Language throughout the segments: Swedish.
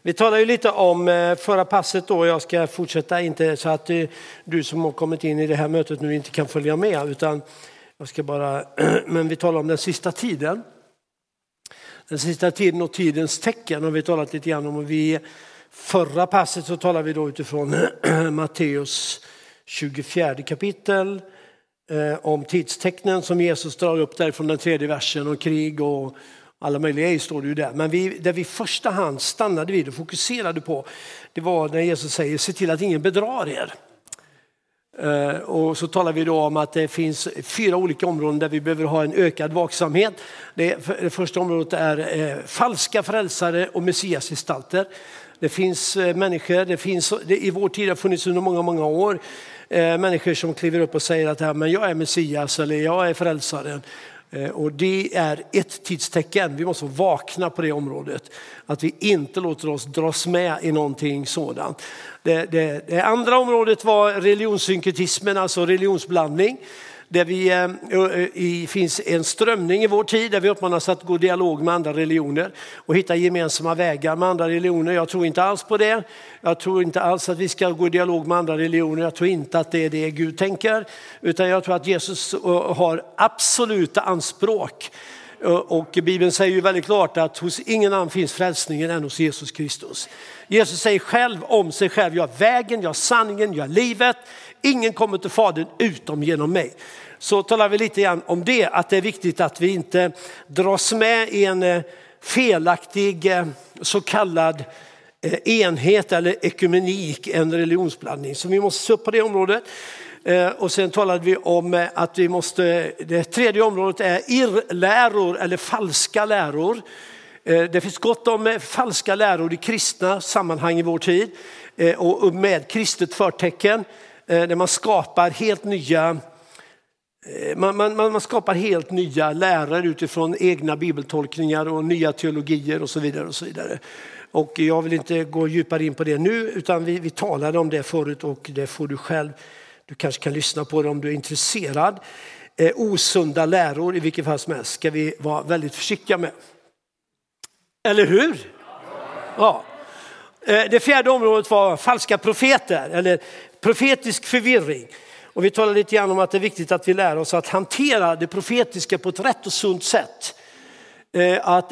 Vi talade ju lite om förra passet då. Jag ska fortsätta, inte så att du som har kommit in i det här mötet nu inte kan följa med, utan jag ska bara, men vi talar om den sista tiden. Den sista tiden och tidens tecken har vi talat lite grann om. Och förra passet så talar vi då utifrån Matteus 24 kapitel om tidstecknen som Jesus drar upp därifrån den 3:e versen, och krig och alla möjliga står det ju där. Men där vi i första hand stannade vid och fokuserade på, det var när Jesus säger: se till att ingen bedrar er. Och så talar vi då om att det finns 4 olika områden där vi behöver ha en ökad vaksamhet. Det första området är falska frälsare och messiasgestalter. Det finns människor, i vår tid har funnits under många år människor som kliver upp och säger att men jag är messias eller jag är frälsaren. Och det är ett tidstecken. Vi måste vakna på det området. Att vi inte låter oss dras med i någonting sådant. Det andra området var religionssynkretismen, alltså religionsblandning. Där finns en strömning i vår tid där vi uppmanas att gå i dialog med andra religioner och hitta gemensamma vägar med andra religioner. Jag tror inte alls på det. Jag tror inte alls att vi ska gå i dialog med andra religioner. Jag tror inte att det är det Gud tänker. Utan jag tror att Jesus har absoluta anspråk. Och Bibeln säger ju väldigt klart att hos ingen annan finns frälsningen än hos Jesus Kristus. Jesus säger själv om sig själv: jag är vägen, jag är sanningen, jag är livet. Ingen kommer till Fadern utom genom mig. Så talar vi lite grann om det, att det är viktigt att vi inte dras med i en felaktig så kallad enhet eller ekumenik, en religionsblandning. Så vi måste se upp på det området. Och sen talade vi om att vi måste, det tredje området är irrläror eller falska läror. Det finns gott om falska läror i kristna sammanhang i vår tid och med kristet förtecken. Där man skapar helt nya man skapar helt nya läror utifrån egna bibeltolkningar och nya teologier och så vidare och så vidare. Och jag vill inte gå djupare in på det nu, utan vi talade om det förut, och det får du själv. Du kanske kan lyssna på det om du är intresserad. Osunda läror i vilket fall som helst ska vi vara väldigt försiktiga med. Eller hur? Ja. Det fjärde området var falska profeter eller profetisk förvirring. Och vi talar lite grann om att det är viktigt att vi lär oss att hantera det profetiska på ett rätt och sunt sätt. Att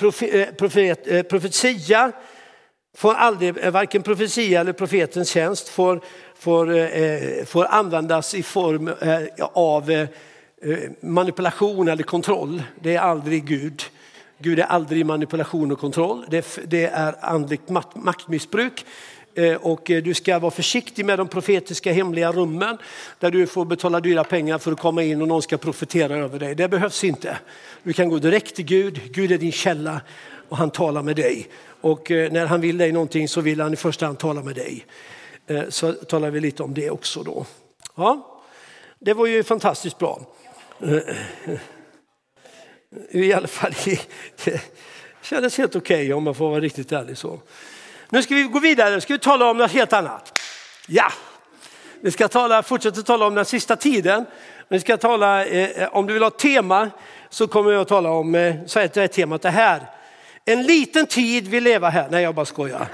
profetia får aldrig, varken profetia eller profetens tjänst får användas i form av manipulation eller kontroll. Det är aldrig Gud. Gud är aldrig manipulation och kontroll. Det är andligt maktmissbruk. Och du ska vara försiktig med de profetiska hemliga rummen där du får betala dyra pengar för att komma in och någon ska profetera över dig. Det behövs inte. Du kan gå direkt till Gud. Gud är din källa och han talar med dig. Och när han vill dig någonting så vill han i första hand tala med dig. Så talar vi lite om det också då. Ja, det var ju fantastiskt bra. I alla fall det kändes helt okej om man får vara riktigt ärlig så. Nu ska vi gå vidare. Ska vi tala om något helt annat. Ja, vi ska fortsätta tala om den sista tiden. Vi ska tala, om du vill ha ett tema så kommer jag att tala om, så heter temat det här. En liten tid vi lever här. Nej, jag bara skojar.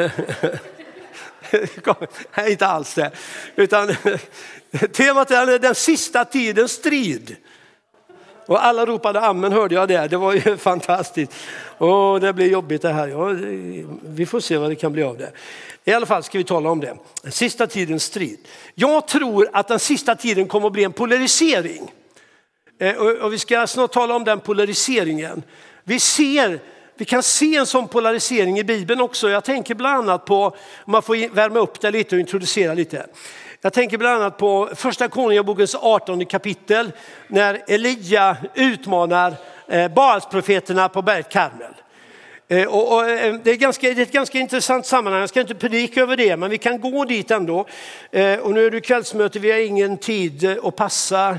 Nej, inte alls det. Utan temat är den sista tidens strid. Och alla ropade amen, hörde jag det. Det var ju fantastiskt. Det blir jobbigt det här. Ja, vi får se vad det kan bli av det. I alla fall ska vi tala om det. Den sista tidens strid. Jag tror att den sista tiden kommer att bli en polarisering. Och vi ska snart tala om den polariseringen. Vi kan se en sån polarisering i Bibeln också. Jag tänker bland annat på, om man får värma upp det lite och introducera lite. Jag tänker bland annat på första Konungabokens 18 kapitel när Elia utmanar Baalsprofeterna på berget Karmel. Det är ett ganska intressant sammanhang. Jag ska inte predika över det, men vi kan gå dit ändå. Och nu är det kvällsmöte, vi har ingen tid att passa.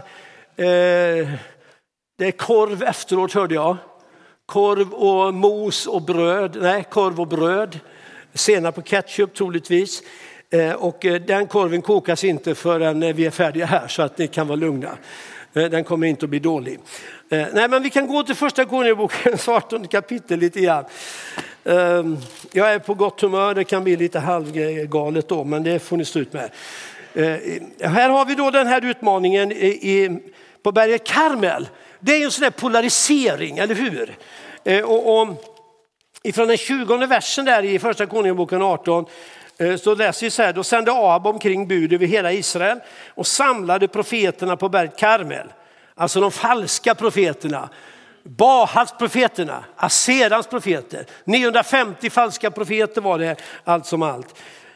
Det är korv efteråt, hörde jag. Korv och mos och bröd. Nej, korv och bröd. Senare på ketchup troligtvis. Och den korven kokas inte förrän vi är färdiga här, så att ni kan vara lugna. Den kommer inte att bli dålig. Nej, men vi kan gå till första Konungabokens 18 kapitel lite grann. Jag är på gott humör, det kan bli lite halvgalet då, men det får ni stå ut med. Här har vi då den här utmaningen på berget Karmel. Det är ju en sån där polarisering, eller hur? Och ifrån den 20:e versen där i första Konungaboken 18 så läser vi så här: då sände Ahab omkring bud över hela Israel och samlade profeterna på berget Karmel. Alltså de falska profeterna. Bahals profeterna, Aserans profeter. 950 falska profeter var det allt som allt.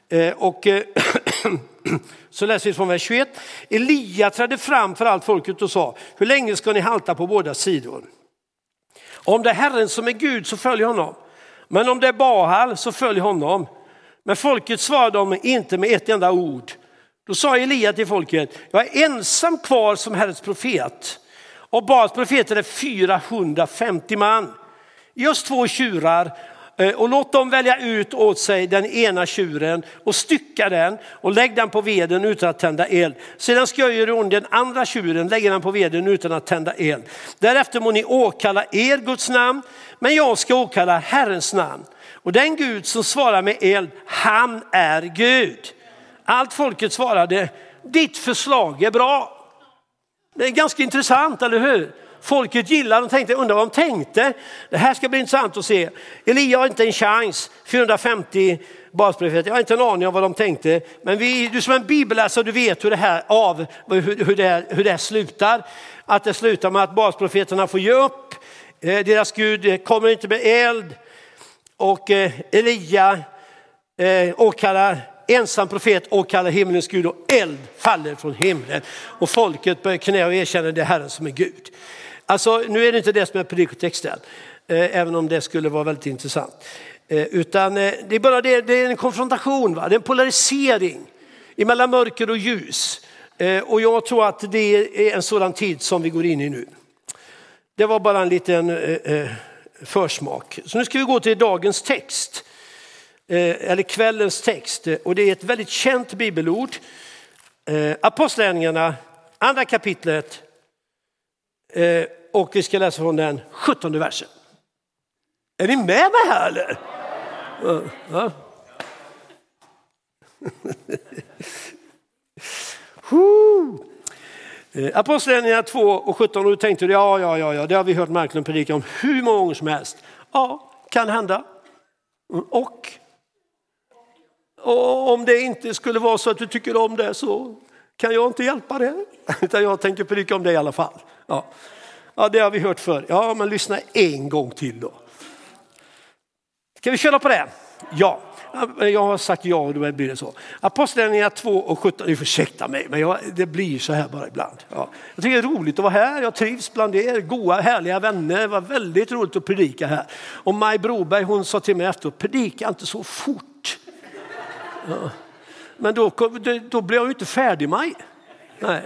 Så läser vi från vers 21. Elia trädde fram för allt folket och sa: hur länge ska ni halta på båda sidor? Om det är Herren som är Gud så följ honom. Men om det är Bahal så följ honom. Men folket svarade dem inte med ett enda ord. Då sa Elia till folket: jag är ensam kvar som Herrens profet. Och Bahals profeter är 450 man. Just 2 tjurar och låt dem välja ut åt sig den ena tjuren och stycka den och lägg den på veden utan att tända eld. Sedan ska jag göra hon den andra tjuren, lägga den på veden utan att tända eld. Därefter må ni åkalla er Guds namn, men jag ska åkalla Herrens namn. Och den Gud som svarar med eld, han är Gud. Allt folket svarade: ditt förslag är bra. Det är ganska intressant, eller hur? Folket gillar, de tänkte, undrar vad de tänkte. Det här ska bli intressant att se. Elia har inte en chans. 450 basprofeter. Jag har inte en aning om vad de tänkte. Men du som är en bibelläsare, du vet hur det här slutar. Att det slutar med att basprofeterna får ge upp. Deras Gud kommer inte med eld. Och Elia åkallar ensam profet och kallar himmelens Gud och eld faller från himlen. Och folket börjar knä och erkänna det Herren som är Gud. Alltså nu är det inte det som är predikotexten. Även om det skulle vara väldigt intressant. Utan det är bara det är en konfrontation, va? Det är en polarisering mellan mörker och ljus. Och jag tror att det är en sådan tid som vi går in i nu. Det var bara en liten försmak. Så nu ska vi gå till dagens text. Eller kvällens text. Och det är ett väldigt känt bibelord. Apostlagärningarna, andra kapitlet. Och vi ska läsa från den 17:e versen. Är ni med mig här eller? Ja. Apostlagärningarna 2 och 17. Och du tänkte, ja, det har vi hört Marklund predika om hur många gånger som helst. Ja, kan hända. Och om det inte skulle vara så att du tycker om det så kan jag inte hjälpa det. Utan jag tänker predika om det i alla fall. Ja, det har vi hört för. Ja, men lyssna en gång till då. Ska vi köra på det? Ja. Jag har sagt ja och då blir det så. Apostlagärningarna 2 och 17. Ni ursäkta mig, men det blir så här bara ibland. Ja. Jag tycker det är roligt att vara här. Jag trivs bland er. Goda, härliga vänner. Det var väldigt roligt att predika här. Och Maj Broberg, hon sa till mig efteråt: predika inte så fort. Ja. Men då blev jag ju inte färdig, Maj. Nej.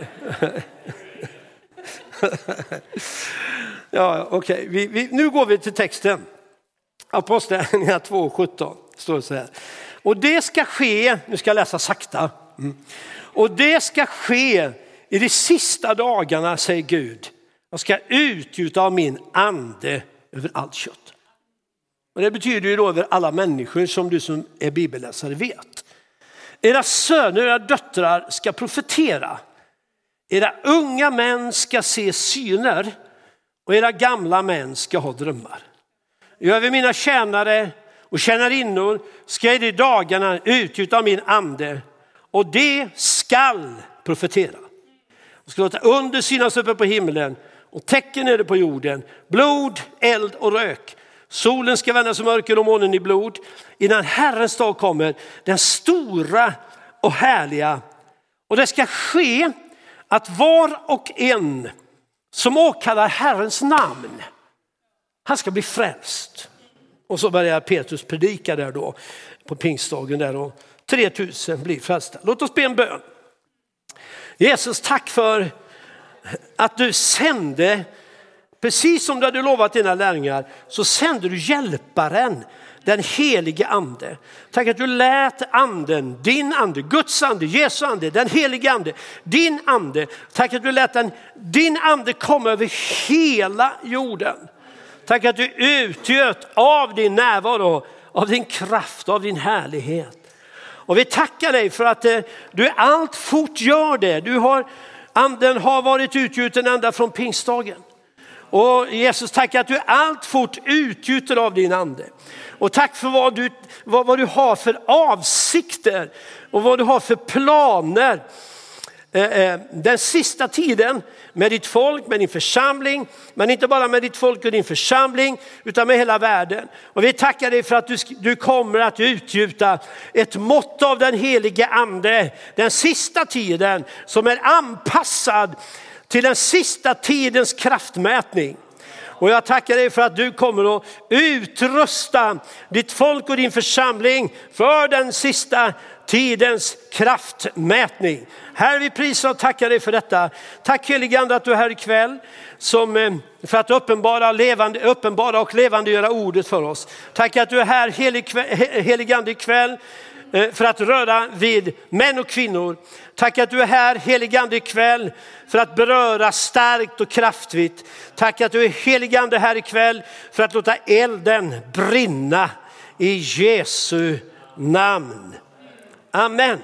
Ja, okej. Nu går vi till texten. Apostlagärningarna 2:17 står det så här. Och det ska ske, nu ska jag läsa sakta. Och det ska ske i de sista dagarna, säger Gud. Jag ska utgjuta av min ande över allt kött. Och det betyder ju då över alla människor, som du som är bibelläsare vet. Era söner och era döttrar ska profetera. Era unga män ska se syner och era gamla män ska ha drömmar. Över mina tjänare och tjänarinnor ska i de dagarna utgjuta av min ande och det skall profetera. Och ska låta under synas uppe på himlen och tecken nere på jorden, blod, eld och rök. Solen ska vändas i mörker och månen i blod innan Herrens dag kommer, den stora och härliga. Och det ska ske att var och en som åkallar Herrens namn, han ska bli frälst. Och så börjar Petrus predika där då på pingstdagen där och 3000 blir frälsta. Låt oss be en bön. Jesus, tack för att du sände, precis som du hade lovat dina lärjungar, så sände du hjälparen, den helige ande. Tack att du lät anden, din ande, Guds ande, Jesu ande, den helige ande, din ande. Tack att du lät din ande komma över hela jorden. Tack att du utgöt av din närvaro, av din kraft, av din härlighet. Och vi tackar dig för att du allt fort gör det. Anden har varit utgjuten ända från pingstdagen. Och Jesus, tack att du allt fort utgjuter av din ande. Och tack för vad du har för avsikter och vad du har för planer. Den sista tiden med ditt folk, med din församling, men inte bara med ditt folk och din församling utan med hela världen. Och vi tackar dig för att du kommer att utgjuta ett mått av den helige ande den sista tiden som är anpassad till den sista tidens kraftmätning. Och jag tackar dig för att du kommer att utrusta ditt folk och din församling för den sista tidens kraftmätning. Herre, vi prisar och tackar dig för detta. Tack helige ande att du är här ikväll för att uppenbara och levandegöra ordet för oss. Tack att du är här helige ande ikväll för att röra vid män och kvinnor. Tack att du är här helige ande ikväll för att beröra starkt och kraftigt. Tack att du är helige ande här ikväll för att låta elden brinna i Jesu namn. Amen.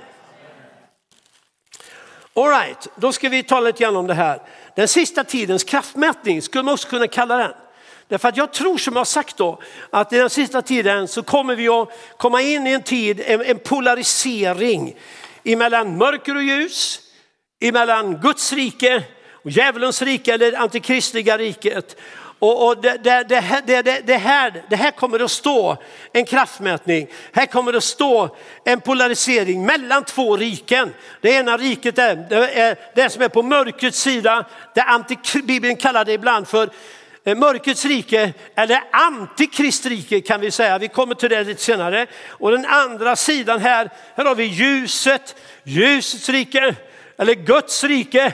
All right, då ska vi tala lite grann om det här. Den sista tidens kraftmätning skulle man också kunna kalla den. Därför att jag tror, som jag har sagt då, att i den sista tiden så kommer vi att komma in i en tid, en polarisering emellan mörker och ljus, emellan Guds rike och djävulens rike eller antikristliga riket. Och det här kommer att stå en kraftmätning. Här kommer att stå en polarisering mellan två riken. Det ena riket är det som är på mörkrets sida. Bibeln kallar det ibland för mörkrets rike eller antikristrike kan vi säga. Vi kommer till det lite senare. Och den andra sidan här har vi ljusets rike eller Guds rike.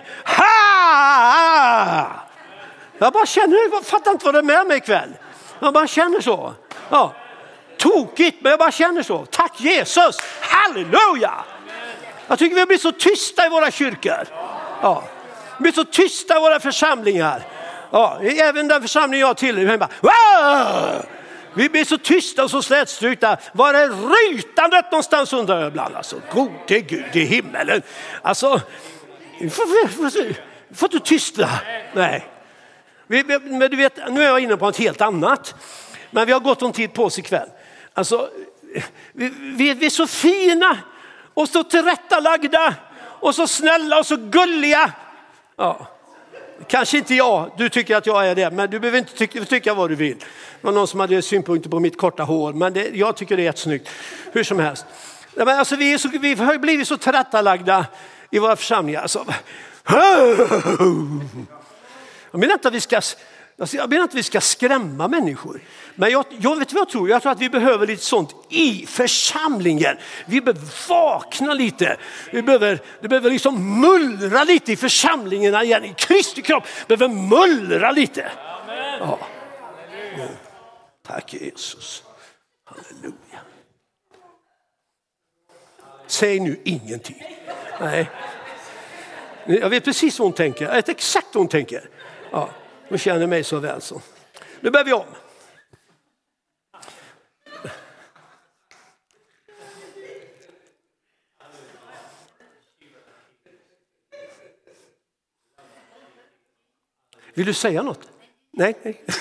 Ha! Jag bara känner, jag fattar inte vad det är med mig ikväll. Jag bara känner så. Ja. Tokigt, men jag bara känner så. Tack Jesus, halleluja. Jag tycker vi blir så tysta i våra kyrkor. Ja. Vi blir så tysta i våra församlingar. Ja. Även den församling jag tillhör. Wow! Vi blir så tysta och så slätstrukna. Var är rytandet någonstans undrar jag ibland. Alltså, gode Gud i himmelen. Alltså, får du tysta? Nej. Men du vet, nu är jag inne på något helt annat. Men vi har gått om tid på oss ikväll. Alltså, vi är så fina och så tillrättalagda och så snälla och så gulliga. Ja, kanske inte jag. Du tycker att jag är det, men du behöver inte tycka vad du vill. Det var någon som hade synpunkter på mitt korta hår, men jag tycker det är jättesnyggt. Hur som helst. Men alltså, vi har blivit så tillrättalagda i våra församlingar. Alltså, jag menar inte att vi ska skrämma människor. Men jag vet vad jag tror. Jag tror att vi behöver lite sånt i församlingen. Vi behöver vakna lite. Det behöver liksom mullra lite i församlingarna igen. I Kristi kropp behöver mullra lite. Ja. Tack Jesus. Halleluja. Säg nu ingenting. Nej. Jag vet precis vad hon tänker. Jag vet exakt vad hon tänker. Ja, hon känner mig så väl så. Nu börjar vi om. Vill du säga något? Nej.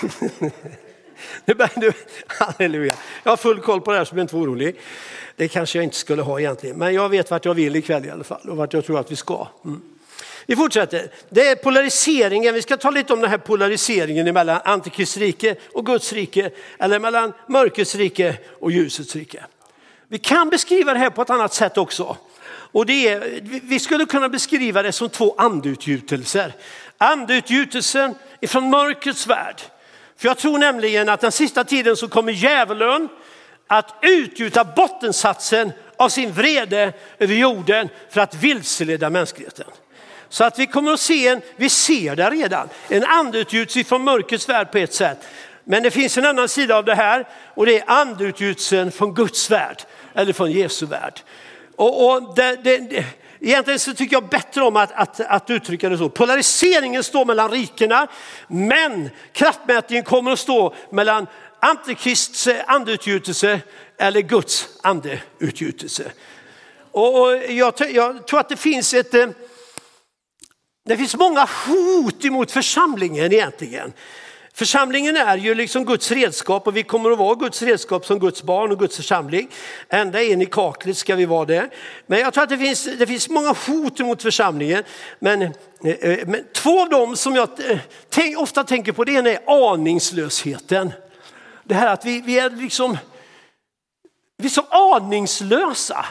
Nu, halleluja. Jag har full koll på det här så jag är inte orolig. Det kanske jag inte skulle ha egentligen. Men jag vet vart jag vill ikväll i alla fall. Och vart jag tror att vi ska. Vi fortsätter. Det är polariseringen. Vi ska ta lite om den här polariseringen mellan antikristrike och Guds rike. Eller mellan mörkrets rike och ljusets rike. Vi kan beskriva det här på ett annat sätt också. Och vi skulle kunna beskriva det som två andutgjutelser. Andutgjutelsen ifrån mörkrets värld. För jag tror nämligen att den sista tiden så kommer djävulen att utgjuta bottensatsen av sin vrede över jorden för att vilseleda mänskligheten. Så att vi kommer att se vi ser det redan, en andutgjutelse från mörkrets värld på ett sätt. Men det finns en annan sida av det här och det är andutgjutelsen från Guds värld eller från Jesu värld. Egentligen så tycker jag bättre om att uttrycka det så. Polariseringen står mellan rikena, men kraftmätningen kommer att stå mellan Antikrists andeutgjutelse eller Guds andeutgjutelse. Och jag tror att det finns många hot emot församlingen egentligen. Församlingen är ju liksom Guds redskap, och vi kommer att vara Guds redskap som Guds barn och Guds församling. Ända in i kaklet ska vi vara det. Men jag tror att det finns många hot emot församlingen. Men två av dem som jag ofta tänker på, det ena är aningslösheten. Det här att vi är så aningslösa,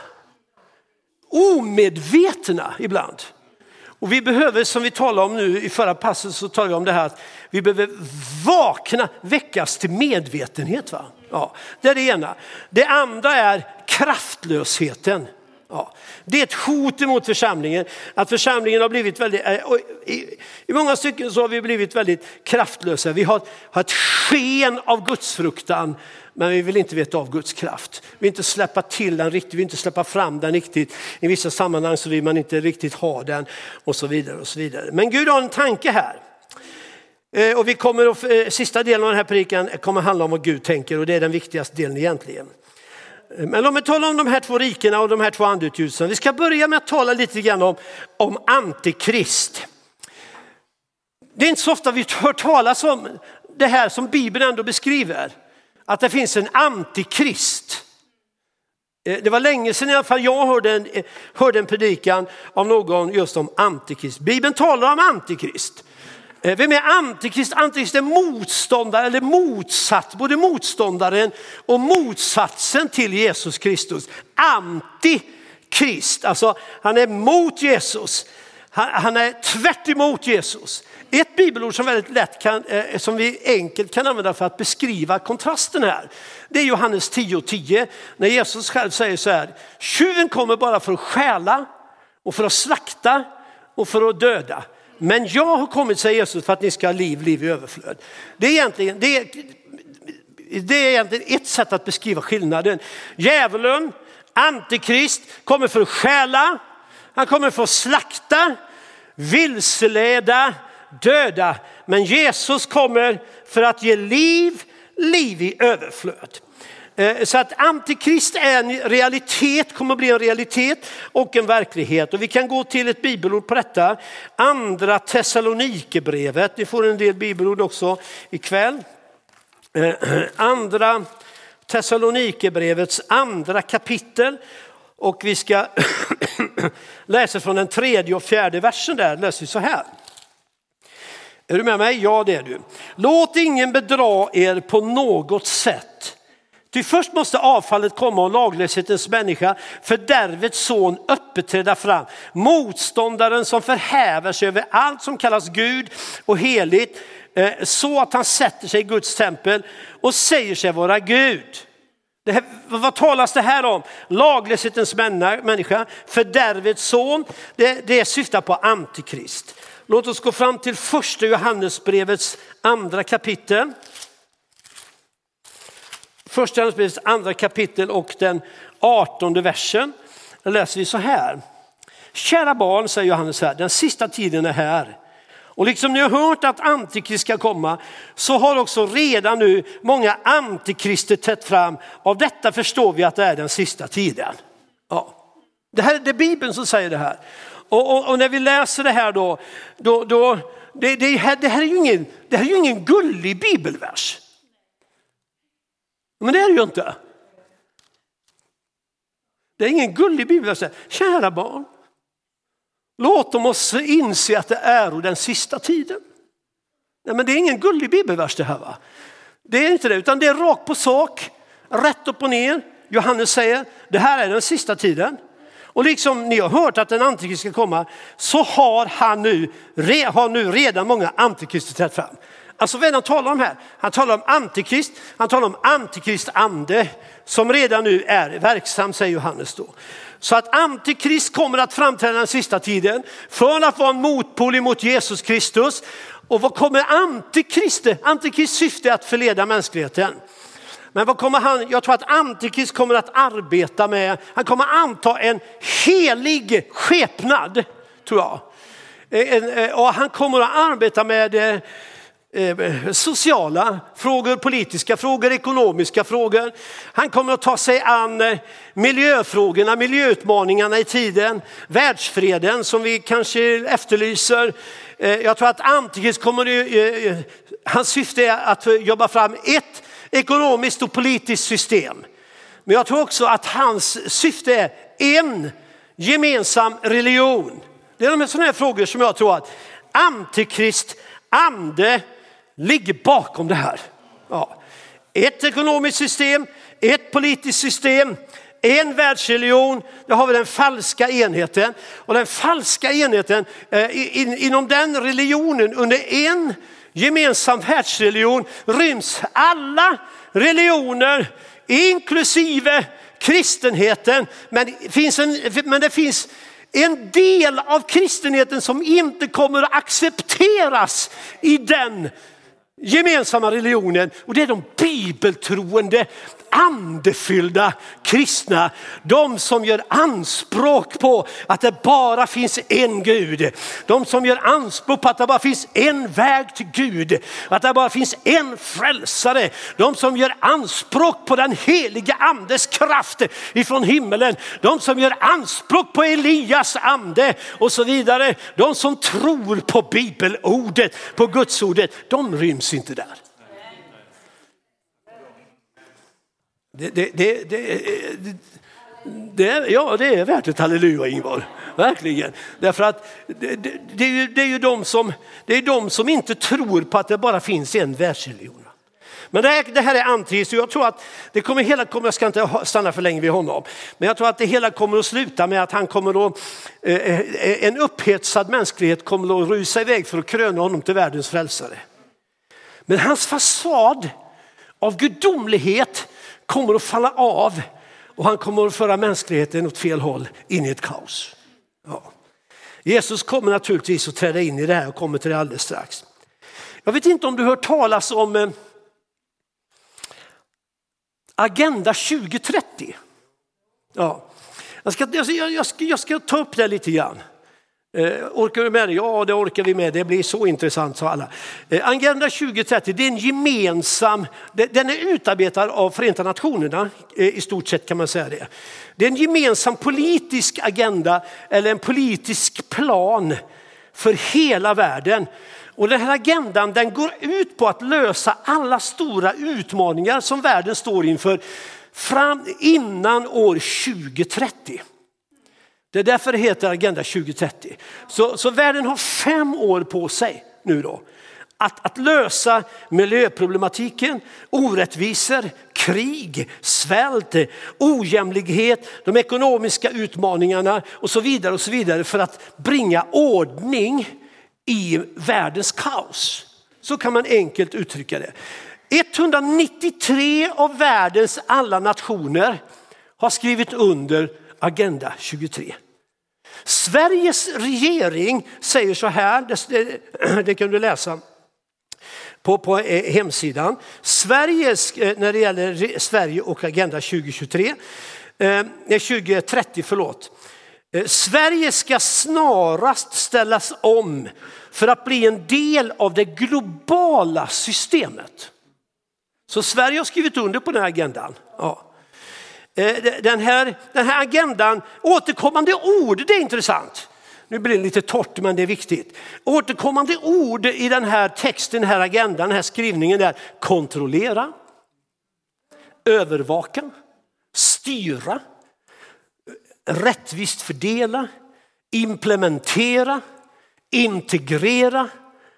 omedvetna ibland. Och vi behöver, som vi talade om nu i förra passet, så talar vi om det här att vi behöver väckas till medvetenhet. Va? Ja, det är det ena. Det andra är kraftlösheten. Ja, det är ett hot emot församlingen. Att församlingen har blivit väldigt, i många stycken så har vi blivit väldigt kraftlösa. Vi har ett sken av Guds fruktan, men vi vill inte veta av Guds kraft. Vi vill inte släppa till den riktigt, vi vill inte släppa fram den riktigt. I vissa sammanhang så vill man inte riktigt ha den och så vidare och så vidare. Men Gud har en tanke här. Och vi kommer sista delen av den här predikan kommer handla om vad Gud tänker, och det är den viktigaste delen egentligen. Men låt mig tala om de här två rikena och de här två andeutgjutelserna. Vi ska börja med att tala lite grann om antikrist. Det är inte så ofta vi hör talas om det här som Bibeln ändå beskriver. Att det finns en antikrist. Det var länge sedan i alla fall jag hörde en predikan av någon just om antikrist. Bibeln talar om antikrist. Vem är antikrist? Antikrist är motståndare eller motsatt. Både motståndaren och motsatsen till Jesus Kristus. Antikrist. Alltså han är mot Jesus. Han är tvärt emot Jesus. Ett bibelord som väldigt lätt som vi enkelt kan använda för att beskriva kontrasten här. Det är Johannes 10:10. När Jesus själv säger så här: tjuven kommer bara för att stjäla och för att slakta och för att döda. Men jag har kommit, säger Jesus, för att ni ska ha liv i överflöd. Det är egentligen ett sätt att beskriva skillnaden. Djävulen, antikrist, kommer för att stjäla. Han kommer för att slakta, vilseleda, döda. Men Jesus kommer för att ge liv i överflöd. Så att antikrist är en realitet, kommer att bli en realitet och en verklighet. Och vi kan gå till ett bibelord på detta. Andra Thessalonikerbrevet. Ni får en del bibelord också ikväll. Andra Thessalonikerbrevets andra kapitel. Och vi ska läsa från den 3:e och 4:e versen där. Läser vi så här. Är du med mig? Ja, det är du. Låt ingen bedra er på något sätt. Ty först måste avfallet komma och laglöshetens människa, fördärvets son, öppet träda fram. Motståndaren som förhäver sig över allt som kallas Gud och heligt, så att han sätter sig i Guds tempel och säger sig vara Gud. Vad talas det här om? Laglöshetens människa, fördärvets son, det syftar på antikrist. Låt oss gå fram till första Johannesbrevets andra kapitel. Första Johannesbrevets andra kapitel och den 18:e versen. Där läser vi så här. Kära barn, säger Johannes här, den sista tiden är här. Och liksom ni har hört att antikrist ska komma, så har också redan nu många antikrister trätt fram. Av detta förstår vi att det är den sista tiden. Ja. Det är Bibeln som säger det här. Och när vi läser det här då det här är ju ingen gullig bibelvers. Men det är det ju inte. Det är ingen gullig bibelvers. Kära barn, låt oss inse att det är den sista tiden. Nej, men det är ingen gullig bibelvers det här, va? Det är inte det, utan det är rakt på sak, rätt upp och ner. Johannes säger, det här är den sista tiden. Och liksom ni har hört att en antikrist ska komma, så har nu redan många antikrister trätt fram. Alltså vad han talar om här? Han talar om antikrist, han talar om antikristande som redan nu är verksam, säger Johannes då. Så att antikrist kommer att framträda den sista tiden för att vara en motpol emot Jesus Kristus. Och vad kommer antikrist? Antikrist syfte att förleda mänskligheten. Men vad kommer han? Jag tror att Antikrist kommer att arbeta med. Han kommer anta en helig skepnad, tror jag. Och han kommer att arbeta med sociala frågor, politiska frågor, ekonomiska frågor. Han kommer att ta sig an miljöfrågorna, miljöutmaningarna i tiden, världsfreden som vi kanske efterlyser. Jag tror att Antikrist hans syfte är att jobba fram ett ekonomiskt och politiskt system. Men jag tror också att hans syfte är en gemensam religion. Det är de sådana här frågor som jag tror att Antikrist ande ligger bakom det här. Ja. Ett ekonomiskt system, ett politiskt system, en världsreligion. Då har vi den falska enheten. Och den falska enheten, inom den religionen, under en gemensam världsreligion ryms alla religioner, inklusive kristenheten. Men det finns en del av kristenheten som inte kommer att accepteras i den gemensamma religionen. Och det är de bibeltroende, andefyllda kristna. De som gör anspråk på att det bara finns en Gud. De som gör anspråk på att det bara finns en väg till Gud. Att det bara finns en frälsare. De som gör anspråk på den heliga andes kraft ifrån himmelen. De som gör anspråk på Elias ande och så vidare. De som tror på bibelordet, på Guds ordet. De ryms inte där. Det är värt ett halleluja, Ingvar. Verkligen. Därför att det är ju de som inte tror på att det bara finns en världsreligion. Men det här är Antikrist, och jag tror att det kommer, jag ska inte stanna för länge vid honom. Men jag tror att det hela kommer att sluta med att han kommer att, en upphetsad mänsklighet kommer att rusa iväg för att kröna honom till världens frälsare. Men hans fasad av gudomlighet kommer att falla av, och han kommer att föra mänskligheten åt fel håll in i ett kaos. Ja. Jesus kommer naturligtvis att träda in i det här och kommer till det alldeles strax. Jag vet inte om du hört talas om Agenda 2030. Ja. Jag ska ta upp det lite grann. Orkar vi med det? Ja, det orkar vi med. Det blir så intressant, sa alla. Agenda 2030, det är en gemensam, den är utarbetad av Förenta Nationerna i stort sett, kan man säga det. Det är en gemensam politisk agenda eller en politisk plan för hela världen. Och den här agendan, den går ut på att lösa alla stora utmaningar som världen står inför fram innan år 2030. Det är därför det heter Agenda 2030. Så världen har 5 år på sig nu då. Att lösa miljöproblematiken, orättvisor, krig, svält, ojämlikhet, de ekonomiska utmaningarna och så vidare för att bringa ordning i världens kaos. Så kan man enkelt uttrycka det. 193 av världens alla nationer har skrivit under Agenda 23. Sveriges regering säger så här, det kan du läsa på hemsidan. När det gäller Sverige och Agenda 2030, förlåt. Sverige ska snarast ställas om för att bli en del av det globala systemet. Så Sverige har skrivit under på den här agendan. Ja. Den här agendan, återkommande ord, det är intressant. Nu blir det lite torrt, men det är viktigt. Återkommande ord i den här texten, den här agendan, den här skrivningen är kontrollera, övervaka, styra, rättvist fördela, implementera, integrera,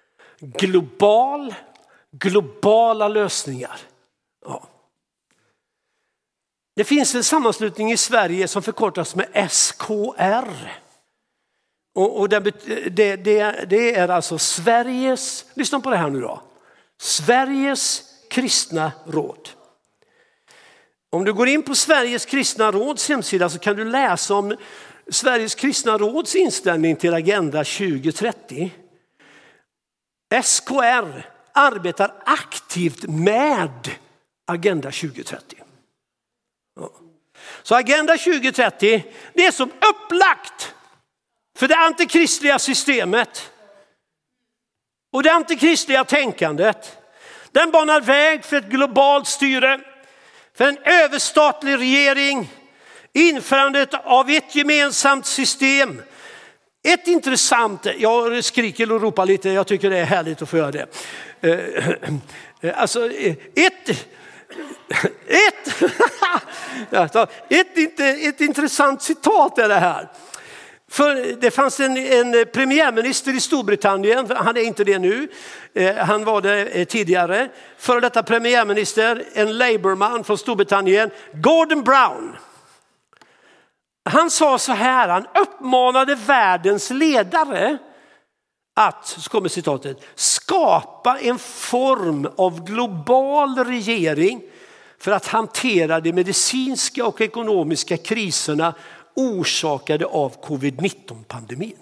globala lösningar. Ja. Det finns en sammanslutning i Sverige som förkortas med SKR. Och det är alltså Sveriges, lyssna på det här nu då. Sveriges kristna råd. Om du går in på Sveriges kristna råds hemsida så kan du läsa om Sveriges kristna råds inställning till Agenda 2030. SKR arbetar aktivt med Agenda 2030. Ja. Så Agenda 2030, det är som upplagt för det antikristliga systemet och det antikristliga tänkandet. Den banar väg för ett globalt styre, för en överstatlig regering, införandet av ett gemensamt system. Ett intressant, jag skriker och ropar lite, jag tycker det är härligt att få göra det. Alltså ett intressant citat är det här. För det fanns en premiärminister i Storbritannien, han är inte det nu, han var det tidigare. Före detta premiärminister, en Labourman från Storbritannien, Gordon Brown. Han sa så här, han uppmanade världens ledare att, så kommer citatet, skapa en form av global regering för att hantera de medicinska och ekonomiska kriserna orsakade av covid-19-pandemin.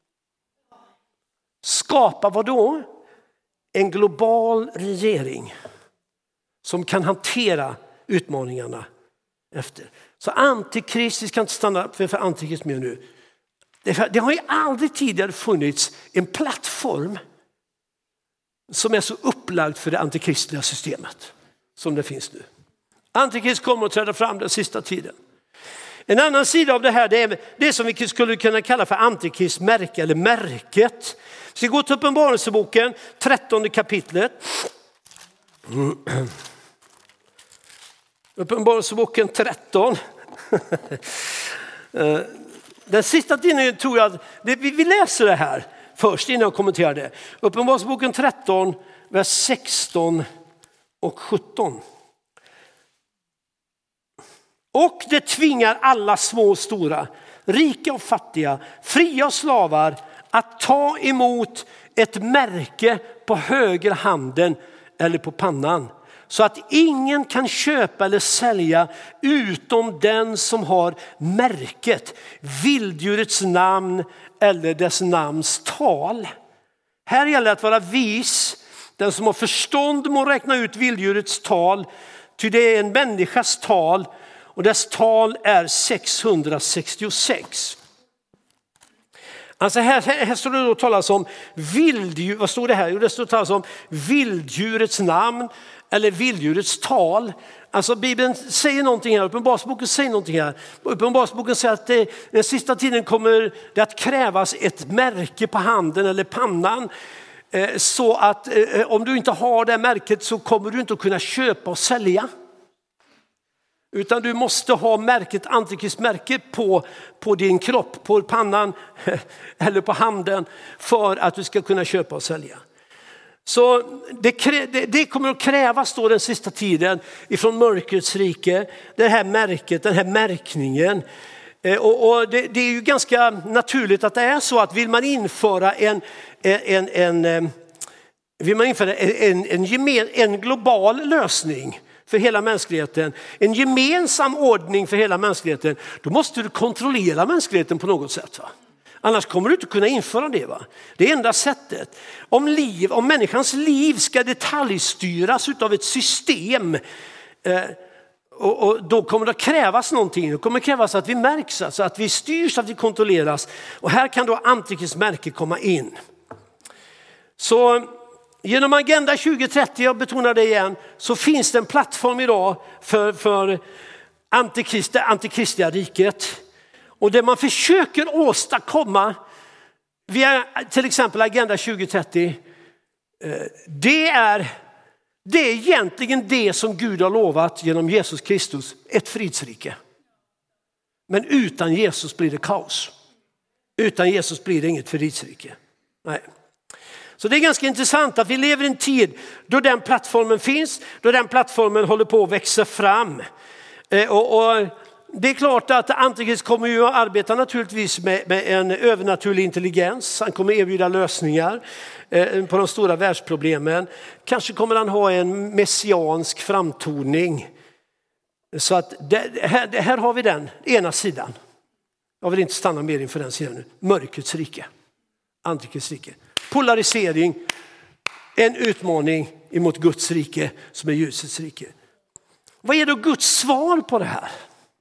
Skapa vad då? En global regering som kan hantera utmaningarna efter. Så antikrist, vi ska inte stanna för antikrist mer nu. Det har ju aldrig tidigare funnits en plattform som är så upplagd för det antikristliga systemet som det finns nu. Antikrist kommer att träda fram den sista tiden. En annan sida av det här, det är det som vi skulle kunna kalla för antikrist märke eller märket. Vi ska gå till Uppenbarelseboken, 13:e kapitlet. Uppenbarelseboken 13. Den sista tiden tror jag att vi läser det här först innan jag kommenterar det. Uppenbarelseboken 13, vers 16 och 17. Och det tvingar alla små och stora, rika och fattiga, fria och slavar att ta emot ett märke på höger handen eller på pannan. Så att ingen kan köpa eller sälja utom den som har märket, vilddjurets namn eller dess namns tal. Här gäller det att vara vis. Den som har förstånd må räkna ut vilddjurets tal, ty det är en människas tal och dess tal är 666. Alltså här står det då talas om vilddjur. Vad står det här? Jo, det står talas om vilddjurets namn eller vilddjurets tal. Alltså Bibeln säger någonting här, Uppenbarelseboken säger någonting här. Uppenbarelseboken säger att den sista tiden kommer det att krävas ett märke på handen eller pannan. Så att om du inte har det märket så kommer du inte att kunna köpa och sälja. Utan du måste ha märket, antikristmärke på din kropp, på pannan eller på handen för att du ska kunna köpa och sälja. Så det kommer att krävas då den sista tiden ifrån mörkrets rike, det här märket, den här märkningen. Och det är ju ganska naturligt att det är så att vill man införa en global lösning för hela mänskligheten, en gemensam ordning för hela mänskligheten, då måste du kontrollera mänskligheten på något sätt, va? Annars kommer du inte kunna införa det, va? Det är enda sättet. Om människans liv ska detaljstyras av ett system, och då kommer det krävas någonting. Det kommer krävas att vi märks, alltså att vi styrs, att vi kontrolleras. Och här kan då antikristmärke komma in. Så genom Agenda 2030, jag betonar det igen, så finns det en plattform idag för det antikristliga riket. Och det man försöker åstadkomma via till exempel Agenda 2030, det är egentligen det som Gud har lovat genom Jesus Kristus, ett fridsrike. Men utan Jesus blir det kaos. Utan Jesus blir det inget fridsrike. Nej. Så det är ganska intressant att vi lever i en tid då den plattformen finns, då den plattformen håller på att växa fram. Och det är klart att Antikrist kommer ju att arbeta naturligtvis med en övernaturlig intelligens. Han kommer erbjuda lösningar på de stora världsproblemen. Kanske kommer han ha en messiansk framtoning. Så att här har vi den ena sidan. Jag vill inte stanna mer inför den sidan nu. Mörkrets rike. Antikrist rike. Polarisering. En utmaning emot Guds rike som är ljusets rike. Vad är då Guds svar på det här?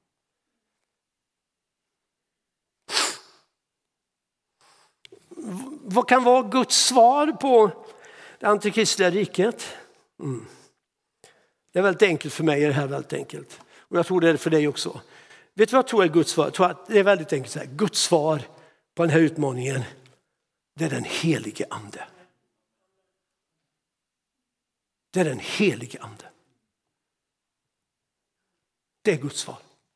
Vad kan vara Guds svar på det antikristliga riket? Det är väldigt enkelt för mig, är det här väldigt enkelt. Och jag tror det är för dig också. Vet du vad jag tror är Guds svar? Jag tror att det är väldigt enkelt så här. Guds svar på den här utmaningen, det är den helige ande. Det är den helige ande. Det är Guds svar.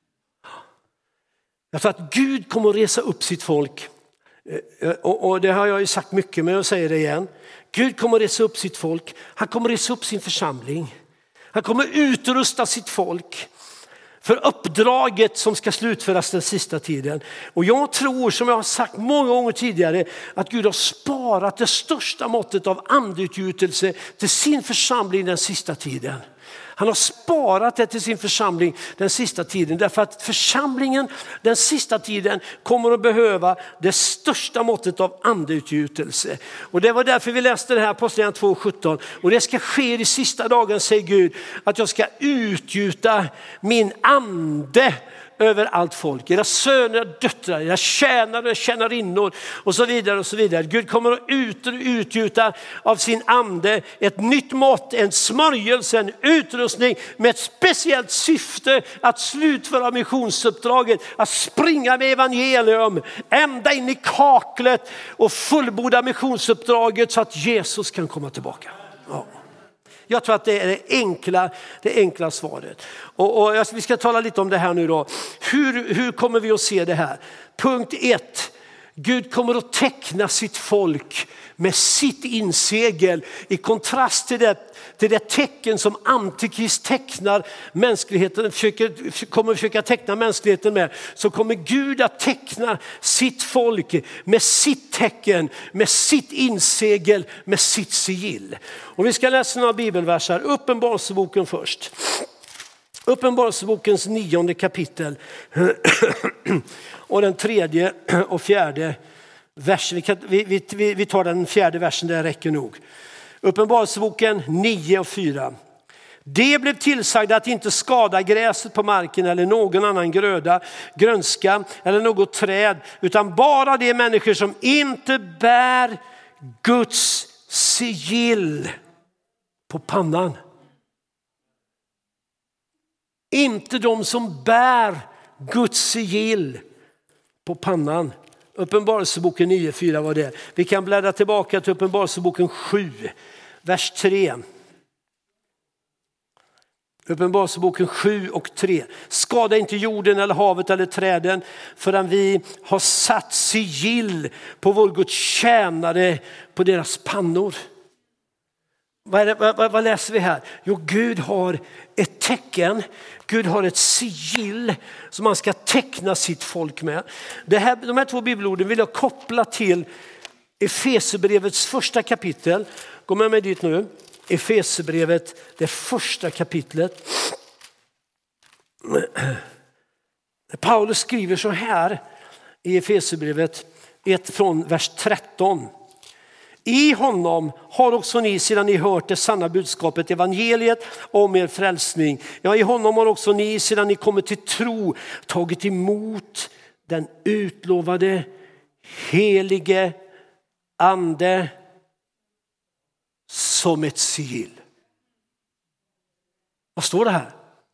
Jag tror att Gud kommer att resa upp sitt folk. Och det har jag ju sagt mycket, men jag säger det igen. Gud kommer att resa upp sitt folk. Han kommer att resa upp sin församling. Han kommer att utrusta sitt folk för uppdraget som ska slutföras den sista tiden. Och jag tror, som jag har sagt många gånger tidigare, att Gud har sparat det största måttet av andeutgjutelse till sin församling den sista tiden. Han har sparat det till sin församling den sista tiden. Därför att församlingen den sista tiden kommer att behöva det största måttet av andeutgjutelse. Och det var därför vi läste det här på Apostlagärningarna 2:17. Och det ska ske i sista dagen, säger Gud, att jag ska utgjuta min ande över allt folk. Era söner, döttrar, era tjänare, tjänarinnor och så vidare och så vidare. Gud kommer att utgjuta av sin ande ett nytt mått, en smörjelse, en utrustning med ett speciellt syfte att slutföra missionsuppdraget, att springa med evangelium ända in i kaklet och fullborda missionsuppdraget så att Jesus kan komma tillbaka. Ja. Jag tror att det är det enkla svaret. Och vi ska tala lite om det här nu då. Hur kommer vi att se det här? Punkt 1. Gud kommer att teckna sitt folk med sitt insegel i kontrast till det tecken som antikrist tecknar mänskligheten, kommer försöka teckna mänskligheten med. Så kommer Gud att teckna sitt folk med sitt tecken, med sitt insegel, med sitt sigill. Och vi ska läsa några bibelverser. Uppenbarelseboken först. Uppenbarelsebokens 9:e kapitel och den 3:e och 4:e versen. Vi tar den 4:e versen, det räcker nog. Uppenbarelseboken 9 och 4. Det blev tillsagda att inte skada gräset på marken eller någon annan grönska eller något träd, utan bara de människor som inte bär Guds sigill på pannan. Inte de som bär Guds sigill på pannan. Uppenbarelseboken 9:4 var det. Vi kan bläddra tillbaka till Uppenbarelseboken 7, vers 3. Uppenbarelseboken 7 och 3. Skada inte jorden eller havet eller träden förrän vi har satt sigill på vår Guds tjänare på deras pannor. Vad läser vi här? Jo, Gud har ett tecken. Gud har ett sigill som man ska teckna sitt folk med. De här 2 bibelorden vill jag koppla till Efesierbrevets 1:a kapitel. Gå med mig dit nu. Efesierbrevet, det 1:a kapitlet. Paulus skriver så här i Efesierbrevet 1 från vers 13. I honom har också ni, sedan ni hört det sanna budskapet, evangeliet om er frälsning. Ja, i honom har också ni, sedan ni kommit till tro, tagit emot den utlovade helige ande som ett sigill. Vad står det här?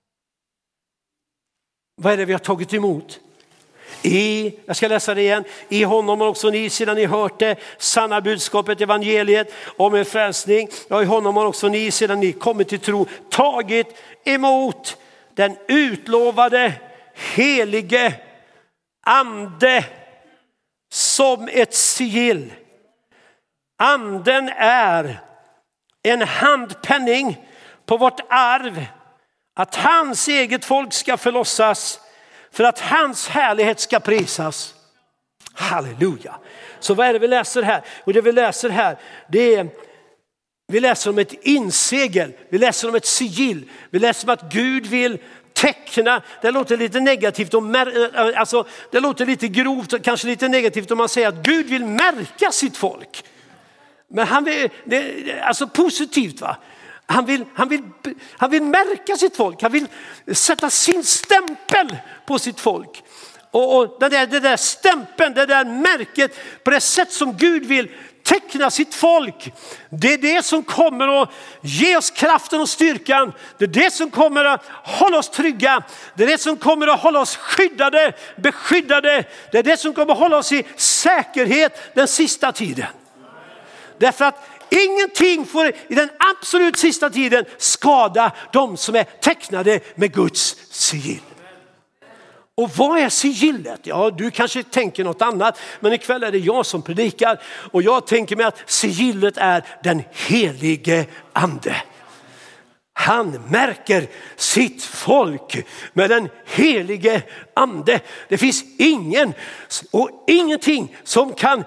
Vad är det vi har tagit emot? Jag ska läsa det igen. I honom har också ni, sedan ni hört det sanna budskapet, evangeliet om er frälsning. Ja, i honom har också ni, sedan ni kommit till tro, tagit emot den utlovade helige ande som ett sigill. Anden är en handpenning på vårt arv, att hans eget folk ska förlossas för att hans härlighet ska prisas. Halleluja. Så vad är det vi läser här? Och det vi läser här, det är, vi läser om ett insegel. Vi läser om ett sigill. Vi läser om att Gud vill teckna. Det låter lite negativt. Alltså, det låter lite grovt, kanske lite negativt om man säger att Gud vill märka sitt folk. Men han vill, alltså positivt va? Han vill märka sitt folk. Han vill sätta sin stämpel på sitt folk. Och det där stämpeln, det där märket, på det sätt som Gud vill teckna sitt folk. Det är det som kommer att ge oss kraften och styrkan. Det är det som kommer att hålla oss trygga. Det är det som kommer att hålla oss skyddade, beskyddade. Det är det som kommer att hålla oss i säkerhet den sista tiden. Därför att ingenting får i den absolut sista tiden skada de som är tecknade med Guds sigill. Och vad är sigillet? Ja, du kanske tänker något annat, men ikväll är det jag som predikar. Och jag tänker mig att sigillet är den helige ande. Han märker sitt folk med den helige ande. Det finns ingen och ingenting som kan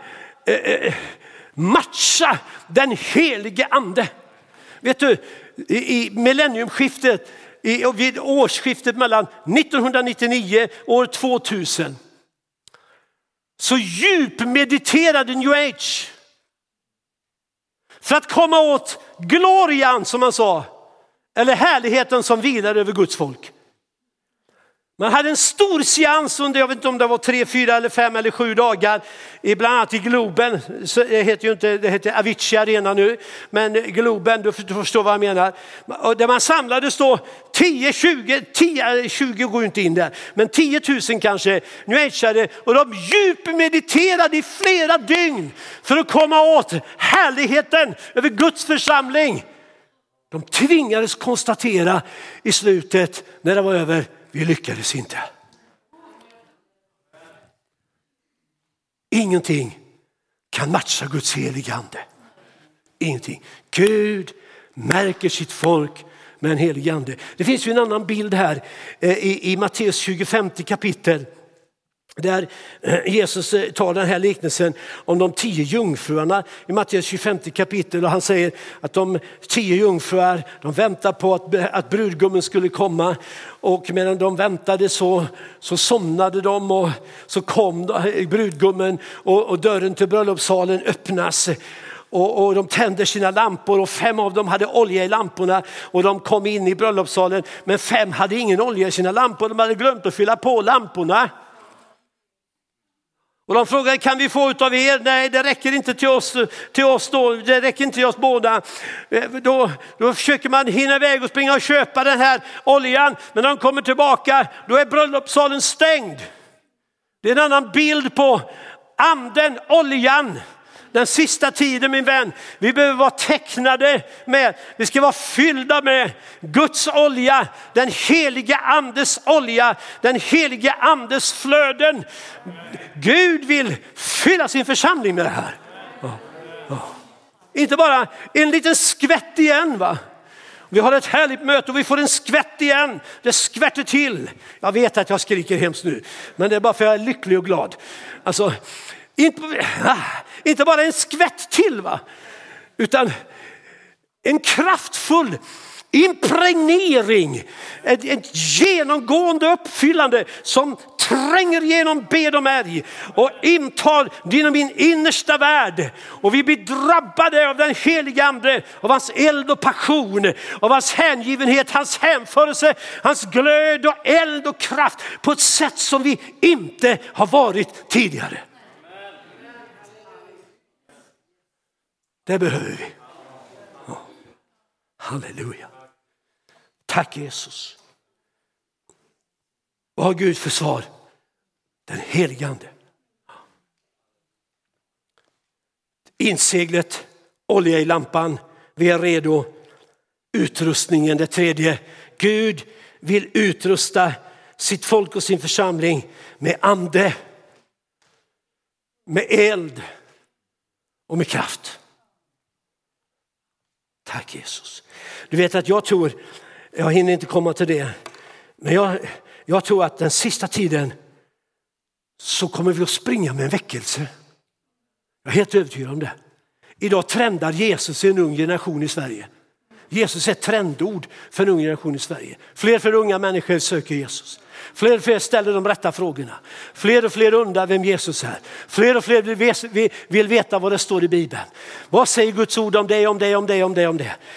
matcha den helige ande. Vet du, i millenniumskiftet, vid årsskiftet mellan 1999 och år 2000 så djupmediterade New Age för att komma åt glorian, som man sa, eller härligheten som vilar över Guds folk. Man hade en stor seans under, jag vet inte om det var 3, 4 eller 5 eller 7 dagar, bland annat i Globen. Det heter ju inte, det heter Avicii Arena nu, men Globen, du förstår vad jag menar. Och där man samlades då 20 går inte in där, men 10 000 kanske New Age-are, och de djupmediterade i flera dygn för att komma åt härligheten över Guds församling. De tvingades konstatera i slutet, när det var över: vi lyckades inte. Ingenting kan matcha Guds heliga ande. Ingenting. Gud märker sitt folk med en helig ande. Det finns ju en annan bild här i Matteus 25 kapitel. Där Jesus tar den här liknelsen om de 10 jungfruarna i Matteus 25 kapitel, och han säger att de 10 jungfruar, de väntar på att brudgummen skulle komma, och medan de väntade så somnade de, och så kom brudgummen och dörren till bröllopssalen öppnas. Och de tände sina lampor, och 5 av dem hade olja i lamporna, och de kom in i bröllopssalen, men 5 hade ingen olja i sina lampor. De hade glömt att fylla på lamporna. Och de frågade: kan vi få utav er? Nej, det räcker inte till oss då. Det räcker inte till oss båda. Då försöker man hinna iväg och springa och köpa den här oljan. Men när de kommer tillbaka, då är bröllopssalen stängd. Det är en annan bild på anden, oljan. Den sista tiden, min vän, vi behöver vara tecknade med, vi ska vara fyllda med Guds olja, den heliga andes olja, den heliga andes flöden. Gud vill fylla sin församling med det här. Inte bara en liten skvätt igen, va? Vi har ett härligt möte och vi får en skvätt igen. Det skvätter till. Jag vet att jag skriker hemskt nu, men det är bara för att jag är lycklig och glad. Alltså, inte bara en skvätt till, va? Utan en kraftfull impregnering, ett genomgående uppfyllande som tränger igenom bed och märg och intar din och min innersta värld. Och vi blir drabbade av den heliga ande, av hans eld och passion, av hans hängivenhet, hans hänförelse, hans glöd och eld och kraft på ett sätt som vi inte har varit tidigare. Det behöver vi. Halleluja. Tack Jesus. Vad har Gud för svar? Den helige ande. Inseglet, olja i lampan, vi är redo. Utrustningen, det tredje. Gud vill utrusta sitt folk och sin församling med ande, med eld och med kraft. Tack Jesus. Du vet att jag hinner inte komma till det, men jag tror att den sista tiden så kommer vi att springa med en väckelse. Jag är helt övertygad om det. Idag trendar Jesus i en ung generation i Sverige. Jesus är ett trendord för en ung generation i Sverige. Fler unga människor söker Jesus. Fler och fler ställer de rätta frågorna. Fler och fler undrar vem Jesus är. Fler och fler vill veta vad det står i Bibeln. Vad säger Guds ord om det, om det, om det, om det, om det.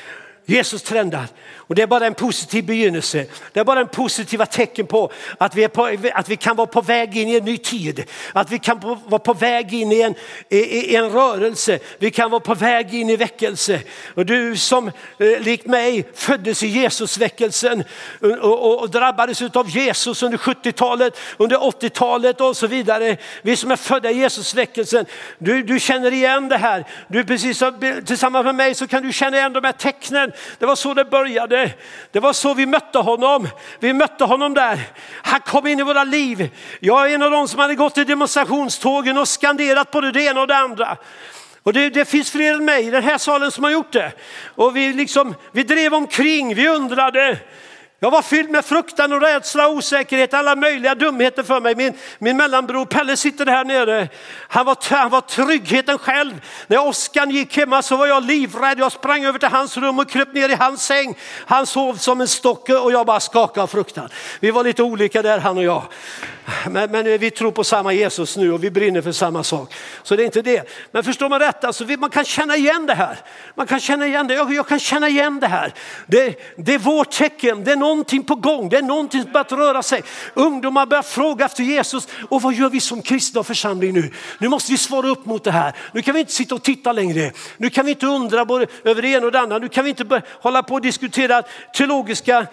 Jesus trendar. Och det är bara en positiv begynnelse. Det är bara en positiva tecken på att vi kan vara på väg in i en ny tid. Att vi kan vara på väg in i en rörelse. Vi kan vara på väg in i väckelse. Och du som likt mig föddes i Jesusväckelsen och drabbades av Jesus under 70-talet, under 80-talet och så vidare. Vi som är födda i Jesusväckelsen, du känner igen det här. Du precis tillsammans med mig så kan du känna igen de här tecknen. Det var så det började. Det var så vi mötte honom. Vi mötte honom där. Han kom in i våra liv. Jag är en av de som hade gått i demonstrationstågen och skanderat både det ena och det andra. Och det finns fler än mig i den här salen som har gjort det. Och vi drev omkring, vi undrade. Jag var fylld med fruktan och rädsla och osäkerhet, alla möjliga dumheter för mig. Min mellanbror Pelle sitter här nere. Han var tryggheten själv. När Oskar gick hemma så var jag livrädd. Jag sprang över till hans rum och kröp ner i hans säng. Han sov som en stock och jag bara skakade av fruktan. Vi var lite olika där, han och jag. Men vi tror på samma Jesus nu och vi brinner för samma sak. Så det är inte det. Men förstår man rätt, alltså, man kan känna igen det här. Man kan känna igen det. Jag kan känna igen det här. Det är vårt tecken. Det är någonting på gång. Det är någonting som börjar röra sig. Ungdomar börjar fråga efter Jesus. Och vad gör vi som kristna församling nu? Nu måste vi svara upp mot det här. Nu kan vi inte sitta och titta längre. Nu kan vi inte undra både över det ena och det andra. Nu kan vi inte hålla på och diskutera teologiska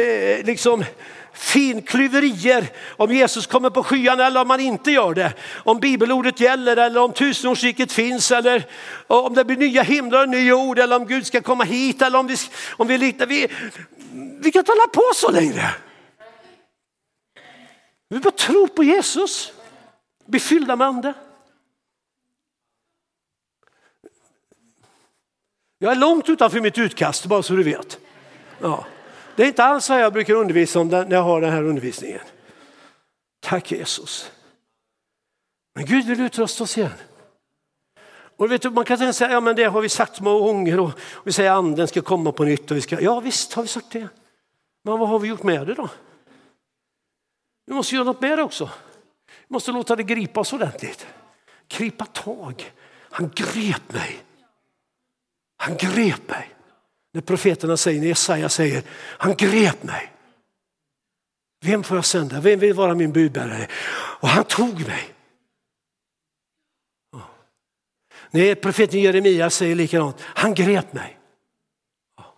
finklyverier om Jesus kommer på skyarna eller om man inte gör det. Om bibelordet gäller eller om tusenårsriket finns eller om det blir nya himlar och nya ord eller om Gud ska komma hit eller om vi litar. Vi kan inte hålla på så längre. Vi bara tro på Jesus. Bli fyllda med ande. Jag är långt utanför mitt utkast, bara så du vet. Ja. Det är inte alls vad jag brukar undervisa om när jag har den här undervisningen. Tack Jesus. Men Gud vill utrusta oss igen. Och vet du, man kan säga, ja men det har vi sagt många gånger och vi säger att anden ska komma på nytt och ja visst har vi sagt det. Men vad har vi gjort med det då? Vi måste göra något med det också. Vi måste låta det gripa oss ordentligt. Gripa tag. Han grep mig. Han grep mig. När profeterna säger, när Jesaja säger, han grep mig. Vem får jag sända? Vem vill vara min budbärare? Och han tog mig. Ja. När profeten Jeremia säger likadant, han grep mig. Ja.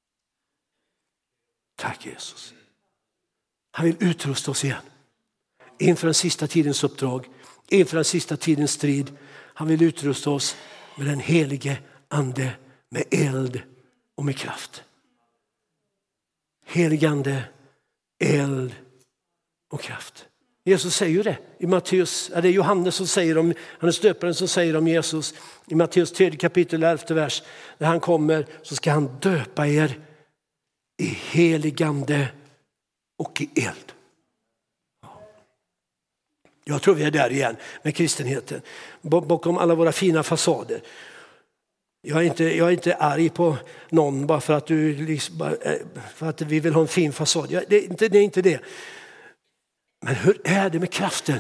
Tack Jesus. Han vill utrusta oss igen. Inför den sista tidens uppdrag, inför den sista tidens strid. Han vill utrusta oss med den helige ande, med eld och med kraft. Heligande, eld och kraft. Jesus säger ju det i Matteus, det är Johannes som säger om, han är stöparen som säger om Jesus i Matteus 3 kapitel 11 vers. När han kommer så ska han döpa er i heligande och i eld. Jag tror vi är där igen med kristenheten. Bakom alla våra fina fasader. Jag är inte arg på någon bara för att för att vi vill ha en fin fasad. Det är inte det. Men hur är det med kraften?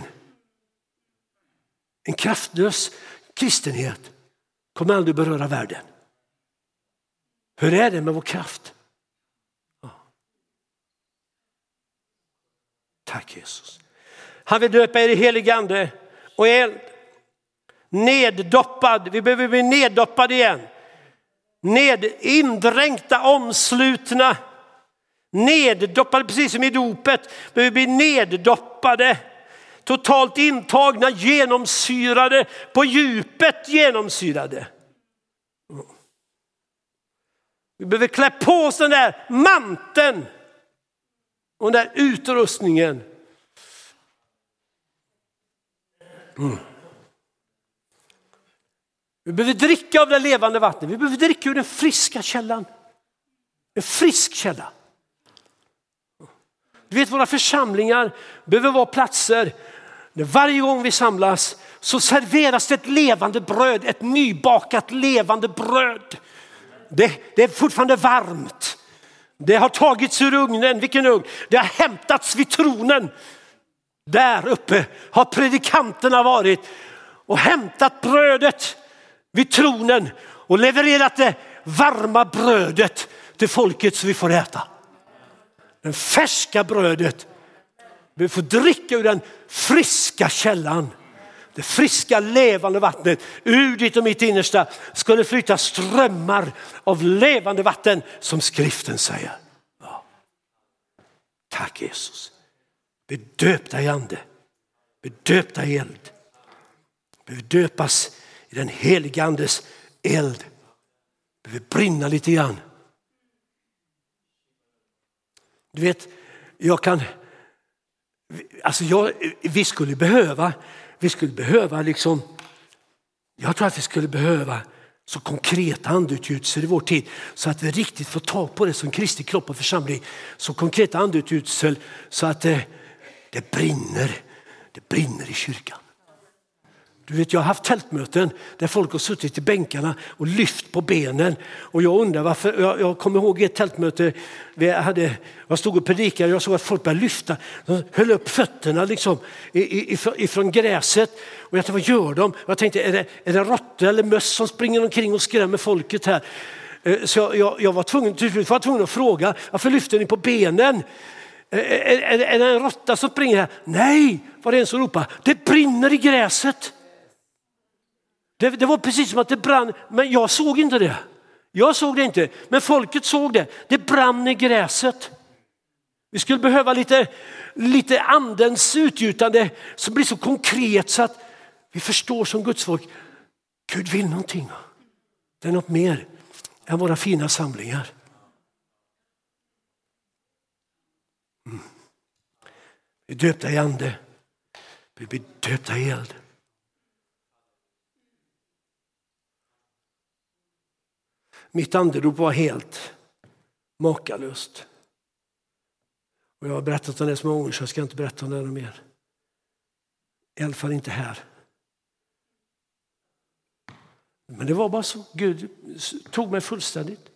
En kraftlös kristenhet kommer aldrig beröra världen. Hur är det med vår kraft? Ja. Tack Jesus. Han vill döpa er i helig ande och eld. Neddoppad. Vi behöver bli neddoppade igen. Indränkta, omslutna. Neddoppade, precis som i dopet. Behöver bli neddoppade. Totalt intagna, genomsyrade. På djupet genomsyrade. Vi behöver klä på oss den där manteln. Och den där utrustningen. Vi behöver dricka av det levande vattnet. Vi behöver dricka ur den friska källan. En frisk källa. Du vet, våra församlingar behöver vara platser där varje gång vi samlas så serveras det ett levande bröd. Ett nybakat levande bröd. Det är fortfarande varmt. Det har tagits ur ugnen. Vilken ugn? Det har hämtats vid tronen. Där uppe har predikanterna varit och hämtat brödet vid tronen och levererat det varma brödet till folket så vi får äta. Den färska brödet. Vi får dricka ur den friska källan. Det friska levande vattnet. Ur ditt och mitt innersta skulle flyta strömmar av levande vatten som skriften säger. Ja. Tack Jesus. Vi döpta i ande. Vi döpta i eld. Vi döpas i den heliga andes eld. Vi brinna lite grann. Du vet, vi skulle behöva liksom, jag tror att vi skulle behöva så konkreta andutgjutelser i vår tid så att vi riktigt får tag på det som Kristi kropp och församling. Så konkreta andutgjutelser så att det brinner i kyrkan. Du vet, jag har haft tältmöten där folk har suttit i bänkarna och lyft på benen. Och jag undrar varför, jag kommer ihåg ett tältmöte, jag stod och predikade och jag såg att folk började lyfta. De höll upp fötterna liksom ifrån gräset. Och jag tänkte, vad gör de? Jag tänkte, är det råttor eller möss som springer omkring och skrämmer folket här? Så jag var tvungen att fråga, varför lyfter ni på benen? Är det en råtta som springer här? Nej, var det en som ropade. Det brinner i gräset. Det var precis som att det brann, men jag såg inte det. Jag såg det inte, men folket såg det. Det brann i gräset. Vi skulle behöva lite andens utgjutande som blir så konkret så att vi förstår som Guds folk. Gud vill någonting. Det är något mer än våra fina samlingar. Vi döpta i ande. Vi blir döpta i eld. Mitt andedop var helt makalöst. Och jag har berättat om det så många gånger så jag ska inte berätta om det mer. I alla fall inte här. Men det var bara så. Gud tog mig fullständigt.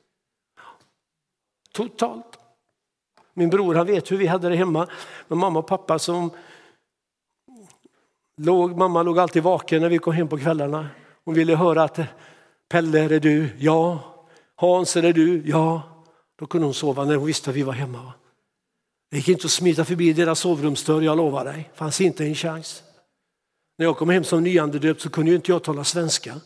Totalt. Min bror, han vet hur vi hade det hemma med mamma och pappa som mamma låg alltid vaken när vi kom hem på kvällarna. Hon ville höra att Pelle, är det du? Ja. Hans, är det du? Ja. Då kunde hon sova när hon visste att vi var hemma. Det gick inte att smita förbi deras sovrumsdörr, jag lovar dig. Fanns inte en chans. När jag kom hem som nyandedöpt så kunde ju inte jag tala svenska.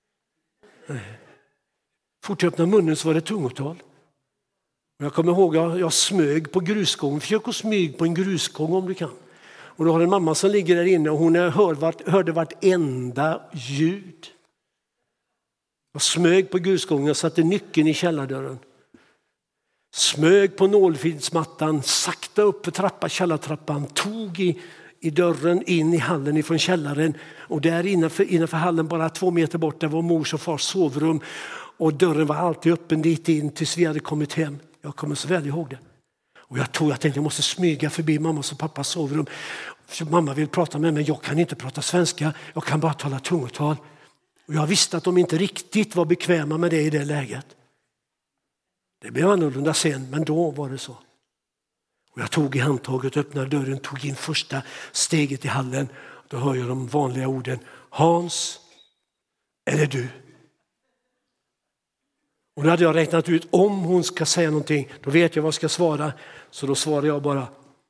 Fort öppna munnen så var det tungotal. Jag kommer ihåg att jag smög på grusgången. Försök att smyg på en grusgång om du kan. Och då har en mamma som ligger där inne och hon hörde vartenda ljud. Jag smög på grusgången och satte nyckeln i källardörren. Smög på nålfinsmattan, sakta upp för källartrappan, tog i dörren in i hallen ifrån källaren. Och där innanför hallen, bara 2 meter bort, där var mors och fars sovrum. Och dörren var alltid öppen dit in tills vi hade kommit hem. Jag kommer så väl ihåg det. Och jag tänkte jag måste smyga förbi mammas och pappas sovrum. För mamma vill prata med mig, jag kan inte prata svenska, jag kan bara tala tungotal. Och jag visste att de inte riktigt var bekväma med det i det läget. Det blev annorlunda sen, men då var det så. Och jag tog i handtaget, öppnade dörren, tog in första steget i hallen. Då hör jag de vanliga orden. Hans, är det du? Och då hade jag räknat ut, om hon ska säga någonting, då vet jag vad jag ska svara. Så då svarar jag bara.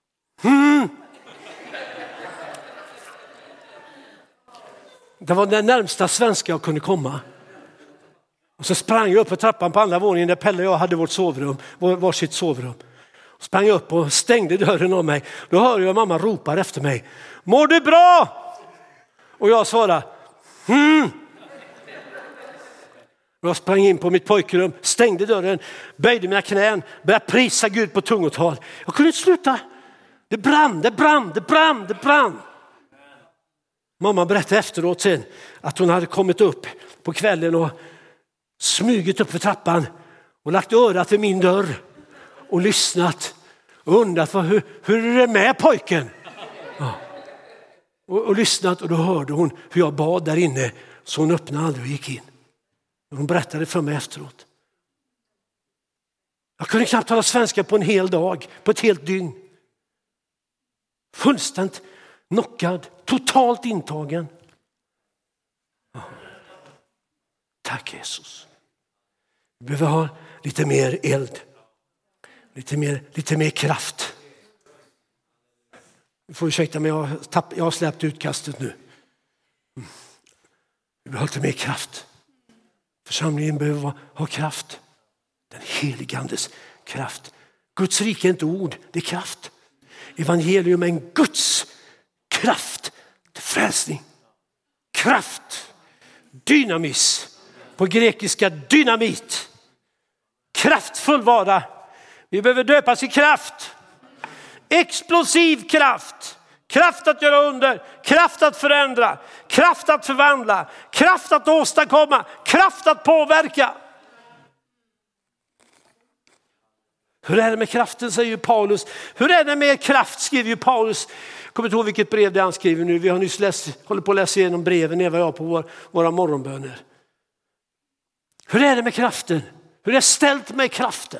Det var den närmsta svenska jag kunde komma. Och så sprang jag upp på trappan på andra våningen där Pelle och jag hade vårt sovrum, varsitt sovrum. Och sprang upp och stängde dörren om mig. Då hör jag mamma ropar efter mig. Mår du bra? Och jag svarar. Och jag sprang in på mitt pojkrum, stängde dörren, böjde mina knän, började prisa Gud på tungotal. Jag kunde inte sluta. Det brann. Mamma berättade efteråt sen att hon hade kommit upp på kvällen och smugit upp för trappan och lagt örat vid min dörr och lyssnat och undrat hur är det med pojken? Ja. Och lyssnat, och då hörde hon hur jag bad där inne, så hon öppnade aldrig och gick in. Hon berättade för mig efteråt. Jag kunde knappt tala svenska på en hel dag, på ett helt dygn. Fullständigt knockad, totalt intagen. Tack Jesus. Vi behöver ha lite mer eld. Lite mer kraft. Du får ursäkta mig, jag har släppt utkastet nu. Vi behöver lite mer kraft. Församlingen behöver ha kraft. Den helige andes kraft. Guds rike är inte ord, det är kraft. Evangelium är en Guds kraft till frälsning. Kraft. Dynamis. På grekiska dynamit. Kraftfull vara. Vi behöver döpas i kraft. Explosiv kraft. Kraft att göra under. Kraft att förändra. Kraft att förvandla. Kraft att åstadkomma. Kraft att påverka. Hur är det med kraften, säger ju Paulus. Hur är det med kraft, skriver ju Paulus. Jag kommer inte ihåg vilket brev det han skriver nu. Vi har nyss håller på att läsa igenom breven, Eva och jag, på våra morgonböner. Hur är det med kraften? Hur är det ställt med kraften?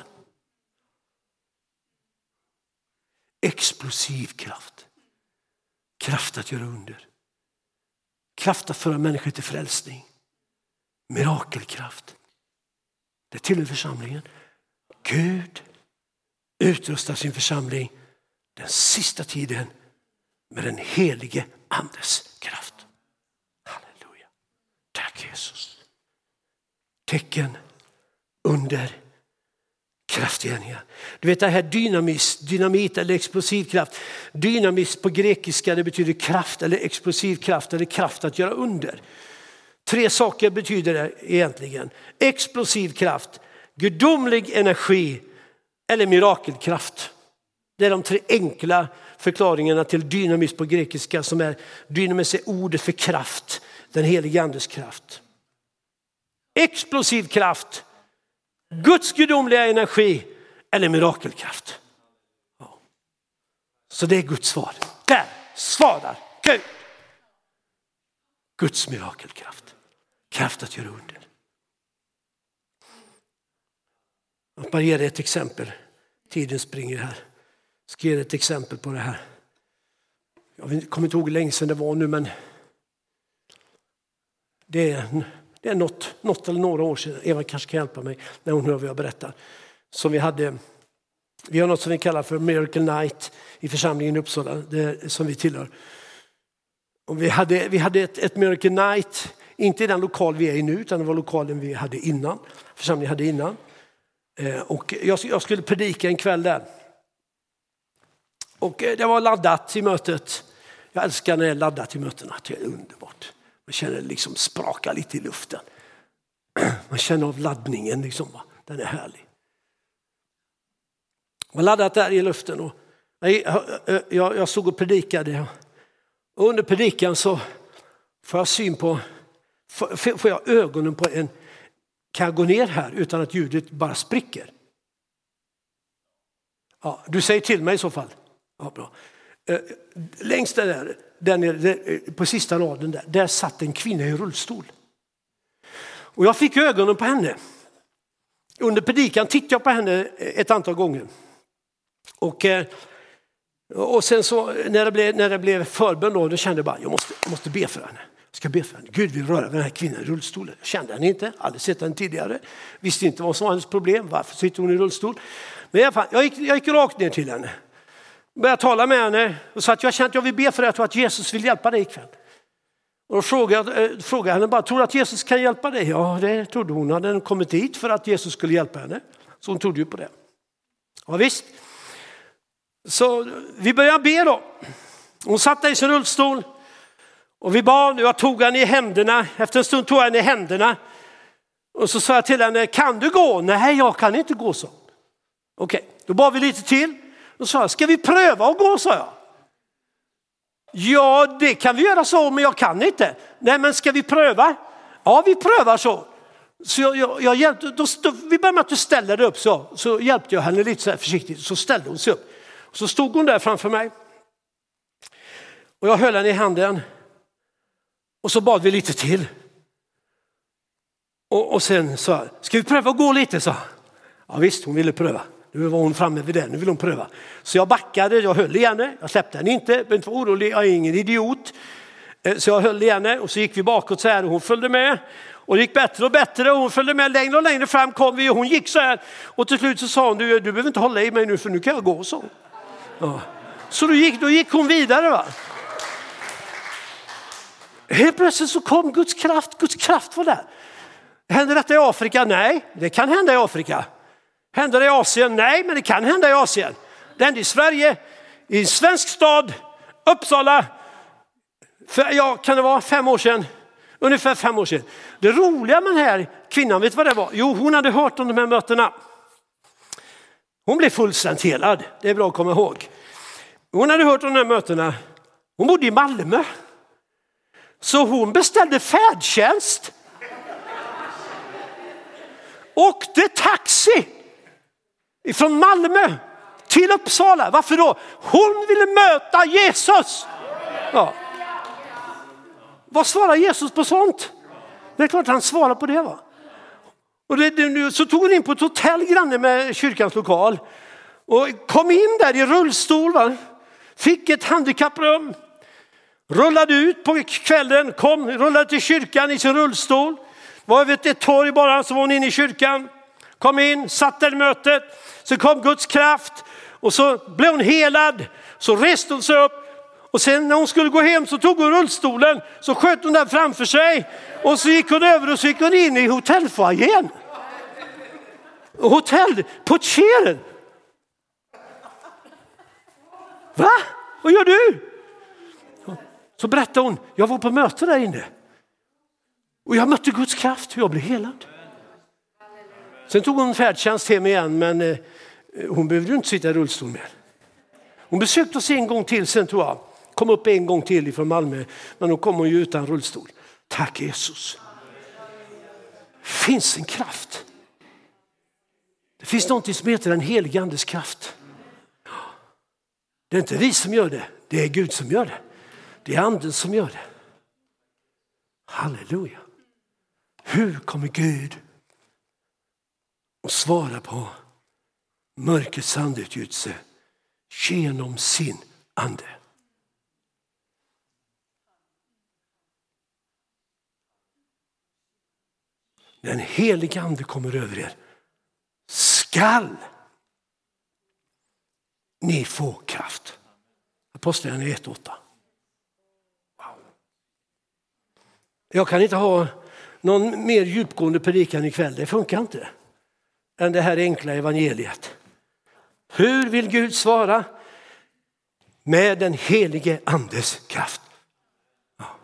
Explosiv kraft. Kraft att göra under. Kraft att föra människor till frälsning. Mirakelkraft. Det tillhör församlingen. Gud utrustar sin församling den sista tiden med den helige andes kraft. Halleluja. Tack Jesus. Tecken, under, kraftgärningar. Du vet det här dynamit eller explosiv kraft. Dynamis på grekiska, det betyder kraft eller explosiv kraft eller kraft att göra under. 3 saker betyder det egentligen. Explosiv kraft, gudomlig energi eller mirakelkraft. Det är de 3 enkla förklaringarna till dynamis på grekiska, som är dynamis är ordet för kraft, den helige andes kraft. Explosiv kraft, Guds gudomliga energi eller mirakelkraft. Ja. Så det är Guds svar. Där svarar Gud. Guds mirakelkraft. Kraft att göra under. Jag bara ger ett exempel. Tiden springer här. Jag ska ge ett exempel på det här. Jag kommer inte ihåg hur länge sedan det var nu, men det är något eller några år sedan. Eva kanske kan hjälpa mig när hon hör vad jag berättar. Som vi har något som vi kallar för Miracle Night i församlingen i Uppsala, som vi tillhör. Och vi hade ett Miracle Night, inte i den lokal vi är i nu, utan det var lokalen vi hade innan. Församlingen hade innan. Och jag skulle predika en kväll där. Och det var laddat i mötet. Jag älskar när det är laddat i mötena. Det är underbart. Man känner liksom spraka lite i luften. Man känner av laddningen liksom. Den är härlig. Det var laddat där i luften. Och jag stod och predikade. Och under predikan så får jag syn på. Får jag ögonen på en. Kan jag gå ner här utan att ljudet bara spricker? Ja, du säger till mig i så fall. Ja, bra. Längst där nere, på sista raden där satt en kvinna i rullstol. Och jag fick ögonen på henne. Under predikan tittade jag på henne ett antal gånger. Och sen så när det blev förbön då kände jag bara, jag måste be för henne. Jag ska be för henne. Gud vill röra den här kvinnan i rullstolen. Jag kände henne inte, aldrig sett henne tidigare. Visste inte vad som var hennes problem, varför sitter hon i rullstol. Men i alla fall, jag gick rakt ner till henne. Började tala med henne och sa att jag kände att jag vill be för dig, jag tror att Jesus vill hjälpa dig ikväll. Och då frågade henne bara, tror du att Jesus kan hjälpa dig? Ja, det trodde hon. Hade kommit hit för att Jesus skulle hjälpa henne. Så hon trodde ju på det. Ja visst. Så vi började be då. Hon satt där i sin rullstol. Och vi bad, jag tog henne i händerna. Efter en stund tog jag henne i händerna. Och så sa jag till henne, kan du gå? Nej, jag kan inte gå, så. Okej, då bad vi lite till. Då sa jag, ska vi pröva att gå, sa jag. Ja, det kan vi göra så, men jag kan inte. Nej, men ska vi pröva? Ja, vi prövar så. Så jag hjälpte, vi började med att du ställer dig upp så hjälpte jag henne lite så här försiktigt. Så ställde hon sig upp. Så stod hon där framför mig. Och jag höll henne i handen. Och så bad vi lite till. Och sen sa jag, ska vi pröva att gå lite, så. Ja visst, hon ville pröva. Nu var hon framme vid det, nu vill hon pröva. Så jag backade, jag höll i henne. Jag släppte henne inte, men inte var orolig, jag är ingen idiot. Så jag höll i henne och så gick vi bakåt så här och hon följde med. Och det gick bättre och bättre och hon följde med längre och längre fram kom vi och hon gick så här. Och till slut så sa hon, du behöver inte hålla i mig nu för nu kan jag gå så. Ja. Så då gick hon vidare va. Helt plötsligt så kom Guds kraft var där. Händer detta i Afrika? Nej, det kan hända i Afrika. Händer det i Asien? Nej, men det kan hända i Asien. Det hände i Sverige, i en svensk stad, Uppsala. Kan det vara 5 år sedan? Ungefär 5 år sedan. Det roliga med den här kvinnan, vet du vad det var? Jo, hon hade hört om de här mötena. Hon blev fullständigt helad. Det är bra att komma ihåg. Hon hade hört om de här mötena. Hon bodde i Malmö. Så hon beställde färdtjänst. Åkte taxi från Malmö till Uppsala. Varför då? Hon ville möta Jesus. Ja. Vad svarar Jesus på sånt? Det är klart han svarar på det va. Och så tog hon in på ett hotell granne med kyrkans lokal. Och kom in där i rullstol va. Fick ett handikapprum. Rullade ut på kvällen. Rullade till kyrkan i sin rullstol. Var vid ett torg bara så var hon inne i kyrkan. Kom in, satt där i mötet. Så kom Guds kraft. Och så blev hon helad. Så reste hon sig upp. Och sen när hon skulle gå hem så tog hon rullstolen. Så sköt hon den framför sig. Och så gick hon över och så gick hon in i hotellfoajén. Hotellportieren. Va? Vad gör du? Så berättade hon, jag var på möte där inne. Och jag mötte Guds kraft och jag blev helad. Sen tog hon färdtjänst hem igen men hon behövde ju inte sitta i rullstol mer. Hon besökte oss en gång till sen tror jag. Kom upp en gång till från Malmö men då kom hon ju utan rullstol. Tack Jesus. Finns en kraft. Det finns något som heter den helige andes kraft. Det är inte vi som gör det. Det är Gud som gör det. Det är anden som gör det. Halleluja. Hur kommer Gud att svara på mörkrets andeutgjutelse genom sin ande? När en helig ande kommer över er skall ni få kraft. Apostlagärningarna 1:8. Wow. Jag kan inte ha någon mer djupgående predikan ikväll. Det funkar inte. Än det här enkla evangeliet. Hur vill Gud svara? Med den helige andes kraft. Ja.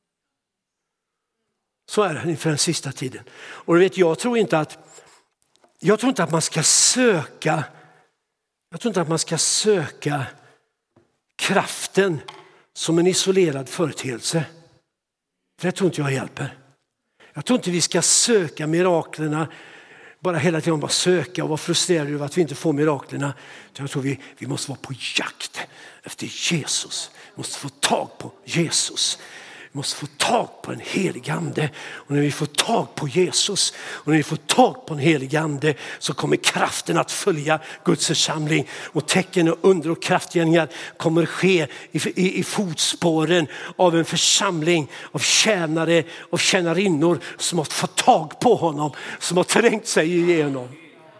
Så är det inför den sista tiden. Och du vet, jag tror inte att man ska söka. Jag tror inte att man ska söka kraften som en isolerad företeelse. För det tror inte jag hjälper. Jag tror inte vi ska söka miraklerna. Bara hela tiden bara söka och vara frustrerade över att vi inte får miraklerna. Jag tror vi måste vara på jakt efter Jesus. Vi måste få tag på Jesus. Vi måste få tag på en helig ande. Och när vi får tag på Jesus och när vi får tag på en helig ande så kommer kraften att följa Guds församling. Och tecken och under och kraftgärningar kommer ske i fotspåren av en församling av tjänare och tjänarinnor som har fått tag på honom. Som har trängt sig igenom.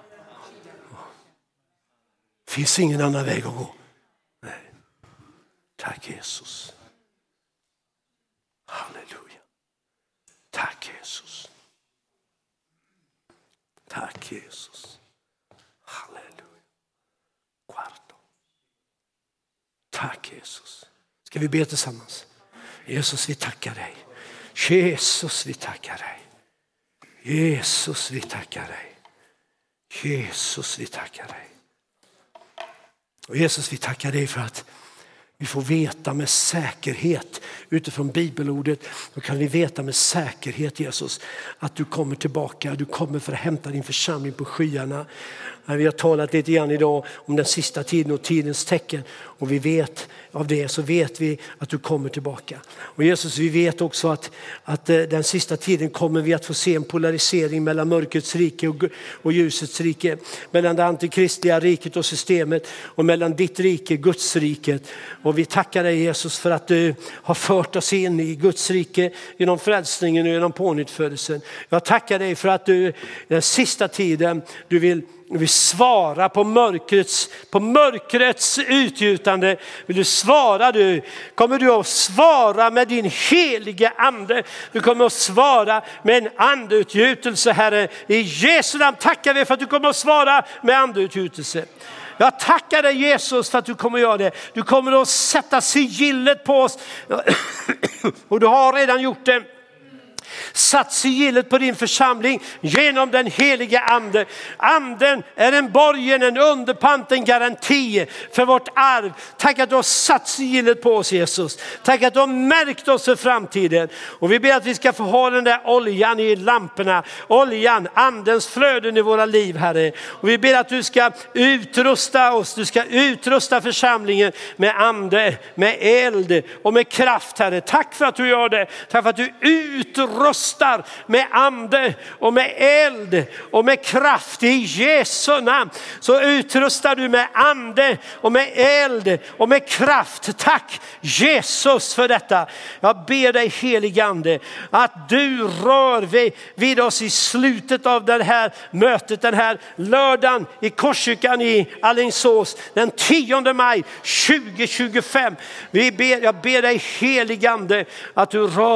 Det finns ingen annan väg att gå. Nej. Tack Jesus. Halleluja. Tack Jesus. Tack Jesus. Halleluja. Quarto. Tack Jesus. Ska vi be tillsammans? Jesus, vi tackar dig. Jesus, vi tackar dig. Jesus, vi tackar dig. Jesus, vi tackar dig. Och Jesus, vi tackar dig för att vi får veta med säkerhet utifrån bibelordet. Då kan vi veta med säkerhet Jesus att du kommer tillbaka. Du kommer för att hämta din församling på skyarna. Vi har talat lite grann idag om den sista tiden och tidens tecken. Och vi vet av det, så vet vi att du kommer tillbaka. Och Jesus, vi vet också att den sista tiden kommer vi att få se en polarisering mellan mörkrets rike och ljusets rike. Mellan det antikristliga riket och systemet och mellan ditt rike, Guds riket. Och vi tackar dig Jesus för att du har fört oss in i Guds rike genom frälsningen och genom pånyttfödelsen. Jag tackar dig för att du den sista tiden du vill svara på mörkrets utgjutande. Vill du svara kommer du att svara med din helige ande. Du kommer att svara med en andeutgjutelse, Herre. I Jesu namn tackar vi för att du kommer att svara med andeutgjutelse. Jag tackar dig Jesus för att du kommer att göra det. Du kommer att sätta sigillet på oss. Och du har redan gjort det. Satt sigillet på din församling genom den heliga ande. Anden är en borgen, en underpant, en garanti för vårt arv. Tack att du har satt sigillet på oss Jesus. Tack att du har märkt oss för framtiden. Och vi ber att vi ska få ha den där oljan i lamporna. Oljan, andens flöden i våra liv, Herre. Och vi ber att du ska utrusta oss. Du ska utrusta församlingen med ande, med eld och med kraft, Herre. Tack för att du gör det. Tack för att du utrustar med ande och med eld och med kraft i Jesu namn. Så utrustar du med ande och med eld och med kraft. Tack Jesus för detta. Jag ber dig helige ande att du rör vid oss i slutet av det här mötet, den här lördagen i Korskyrkan i Alingsås den 10 maj 2025. Jag ber dig helige ande att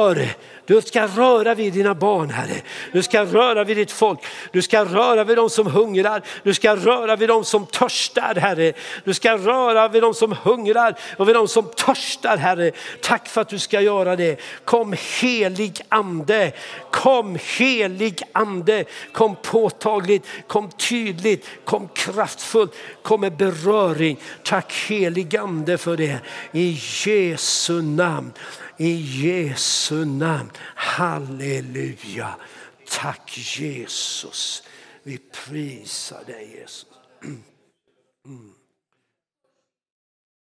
du ska röra vid dina barn, Herre. Du ska röra vid ditt folk. Du ska röra vid dem som hungrar. Du ska röra vid dem som törstar, Herre. Du ska röra vid dem som hungrar och vid dem som törstar, Herre. Tack för att du ska göra det. Kom helig ande. Kom helig ande. Kom påtagligt. Kom tydligt. Kom kraftfullt. Kom med beröring. Tack helig ande för det. I Jesu namn. I Jesu namn. Halleluja. Tack Jesus. Vi prisar dig Jesus.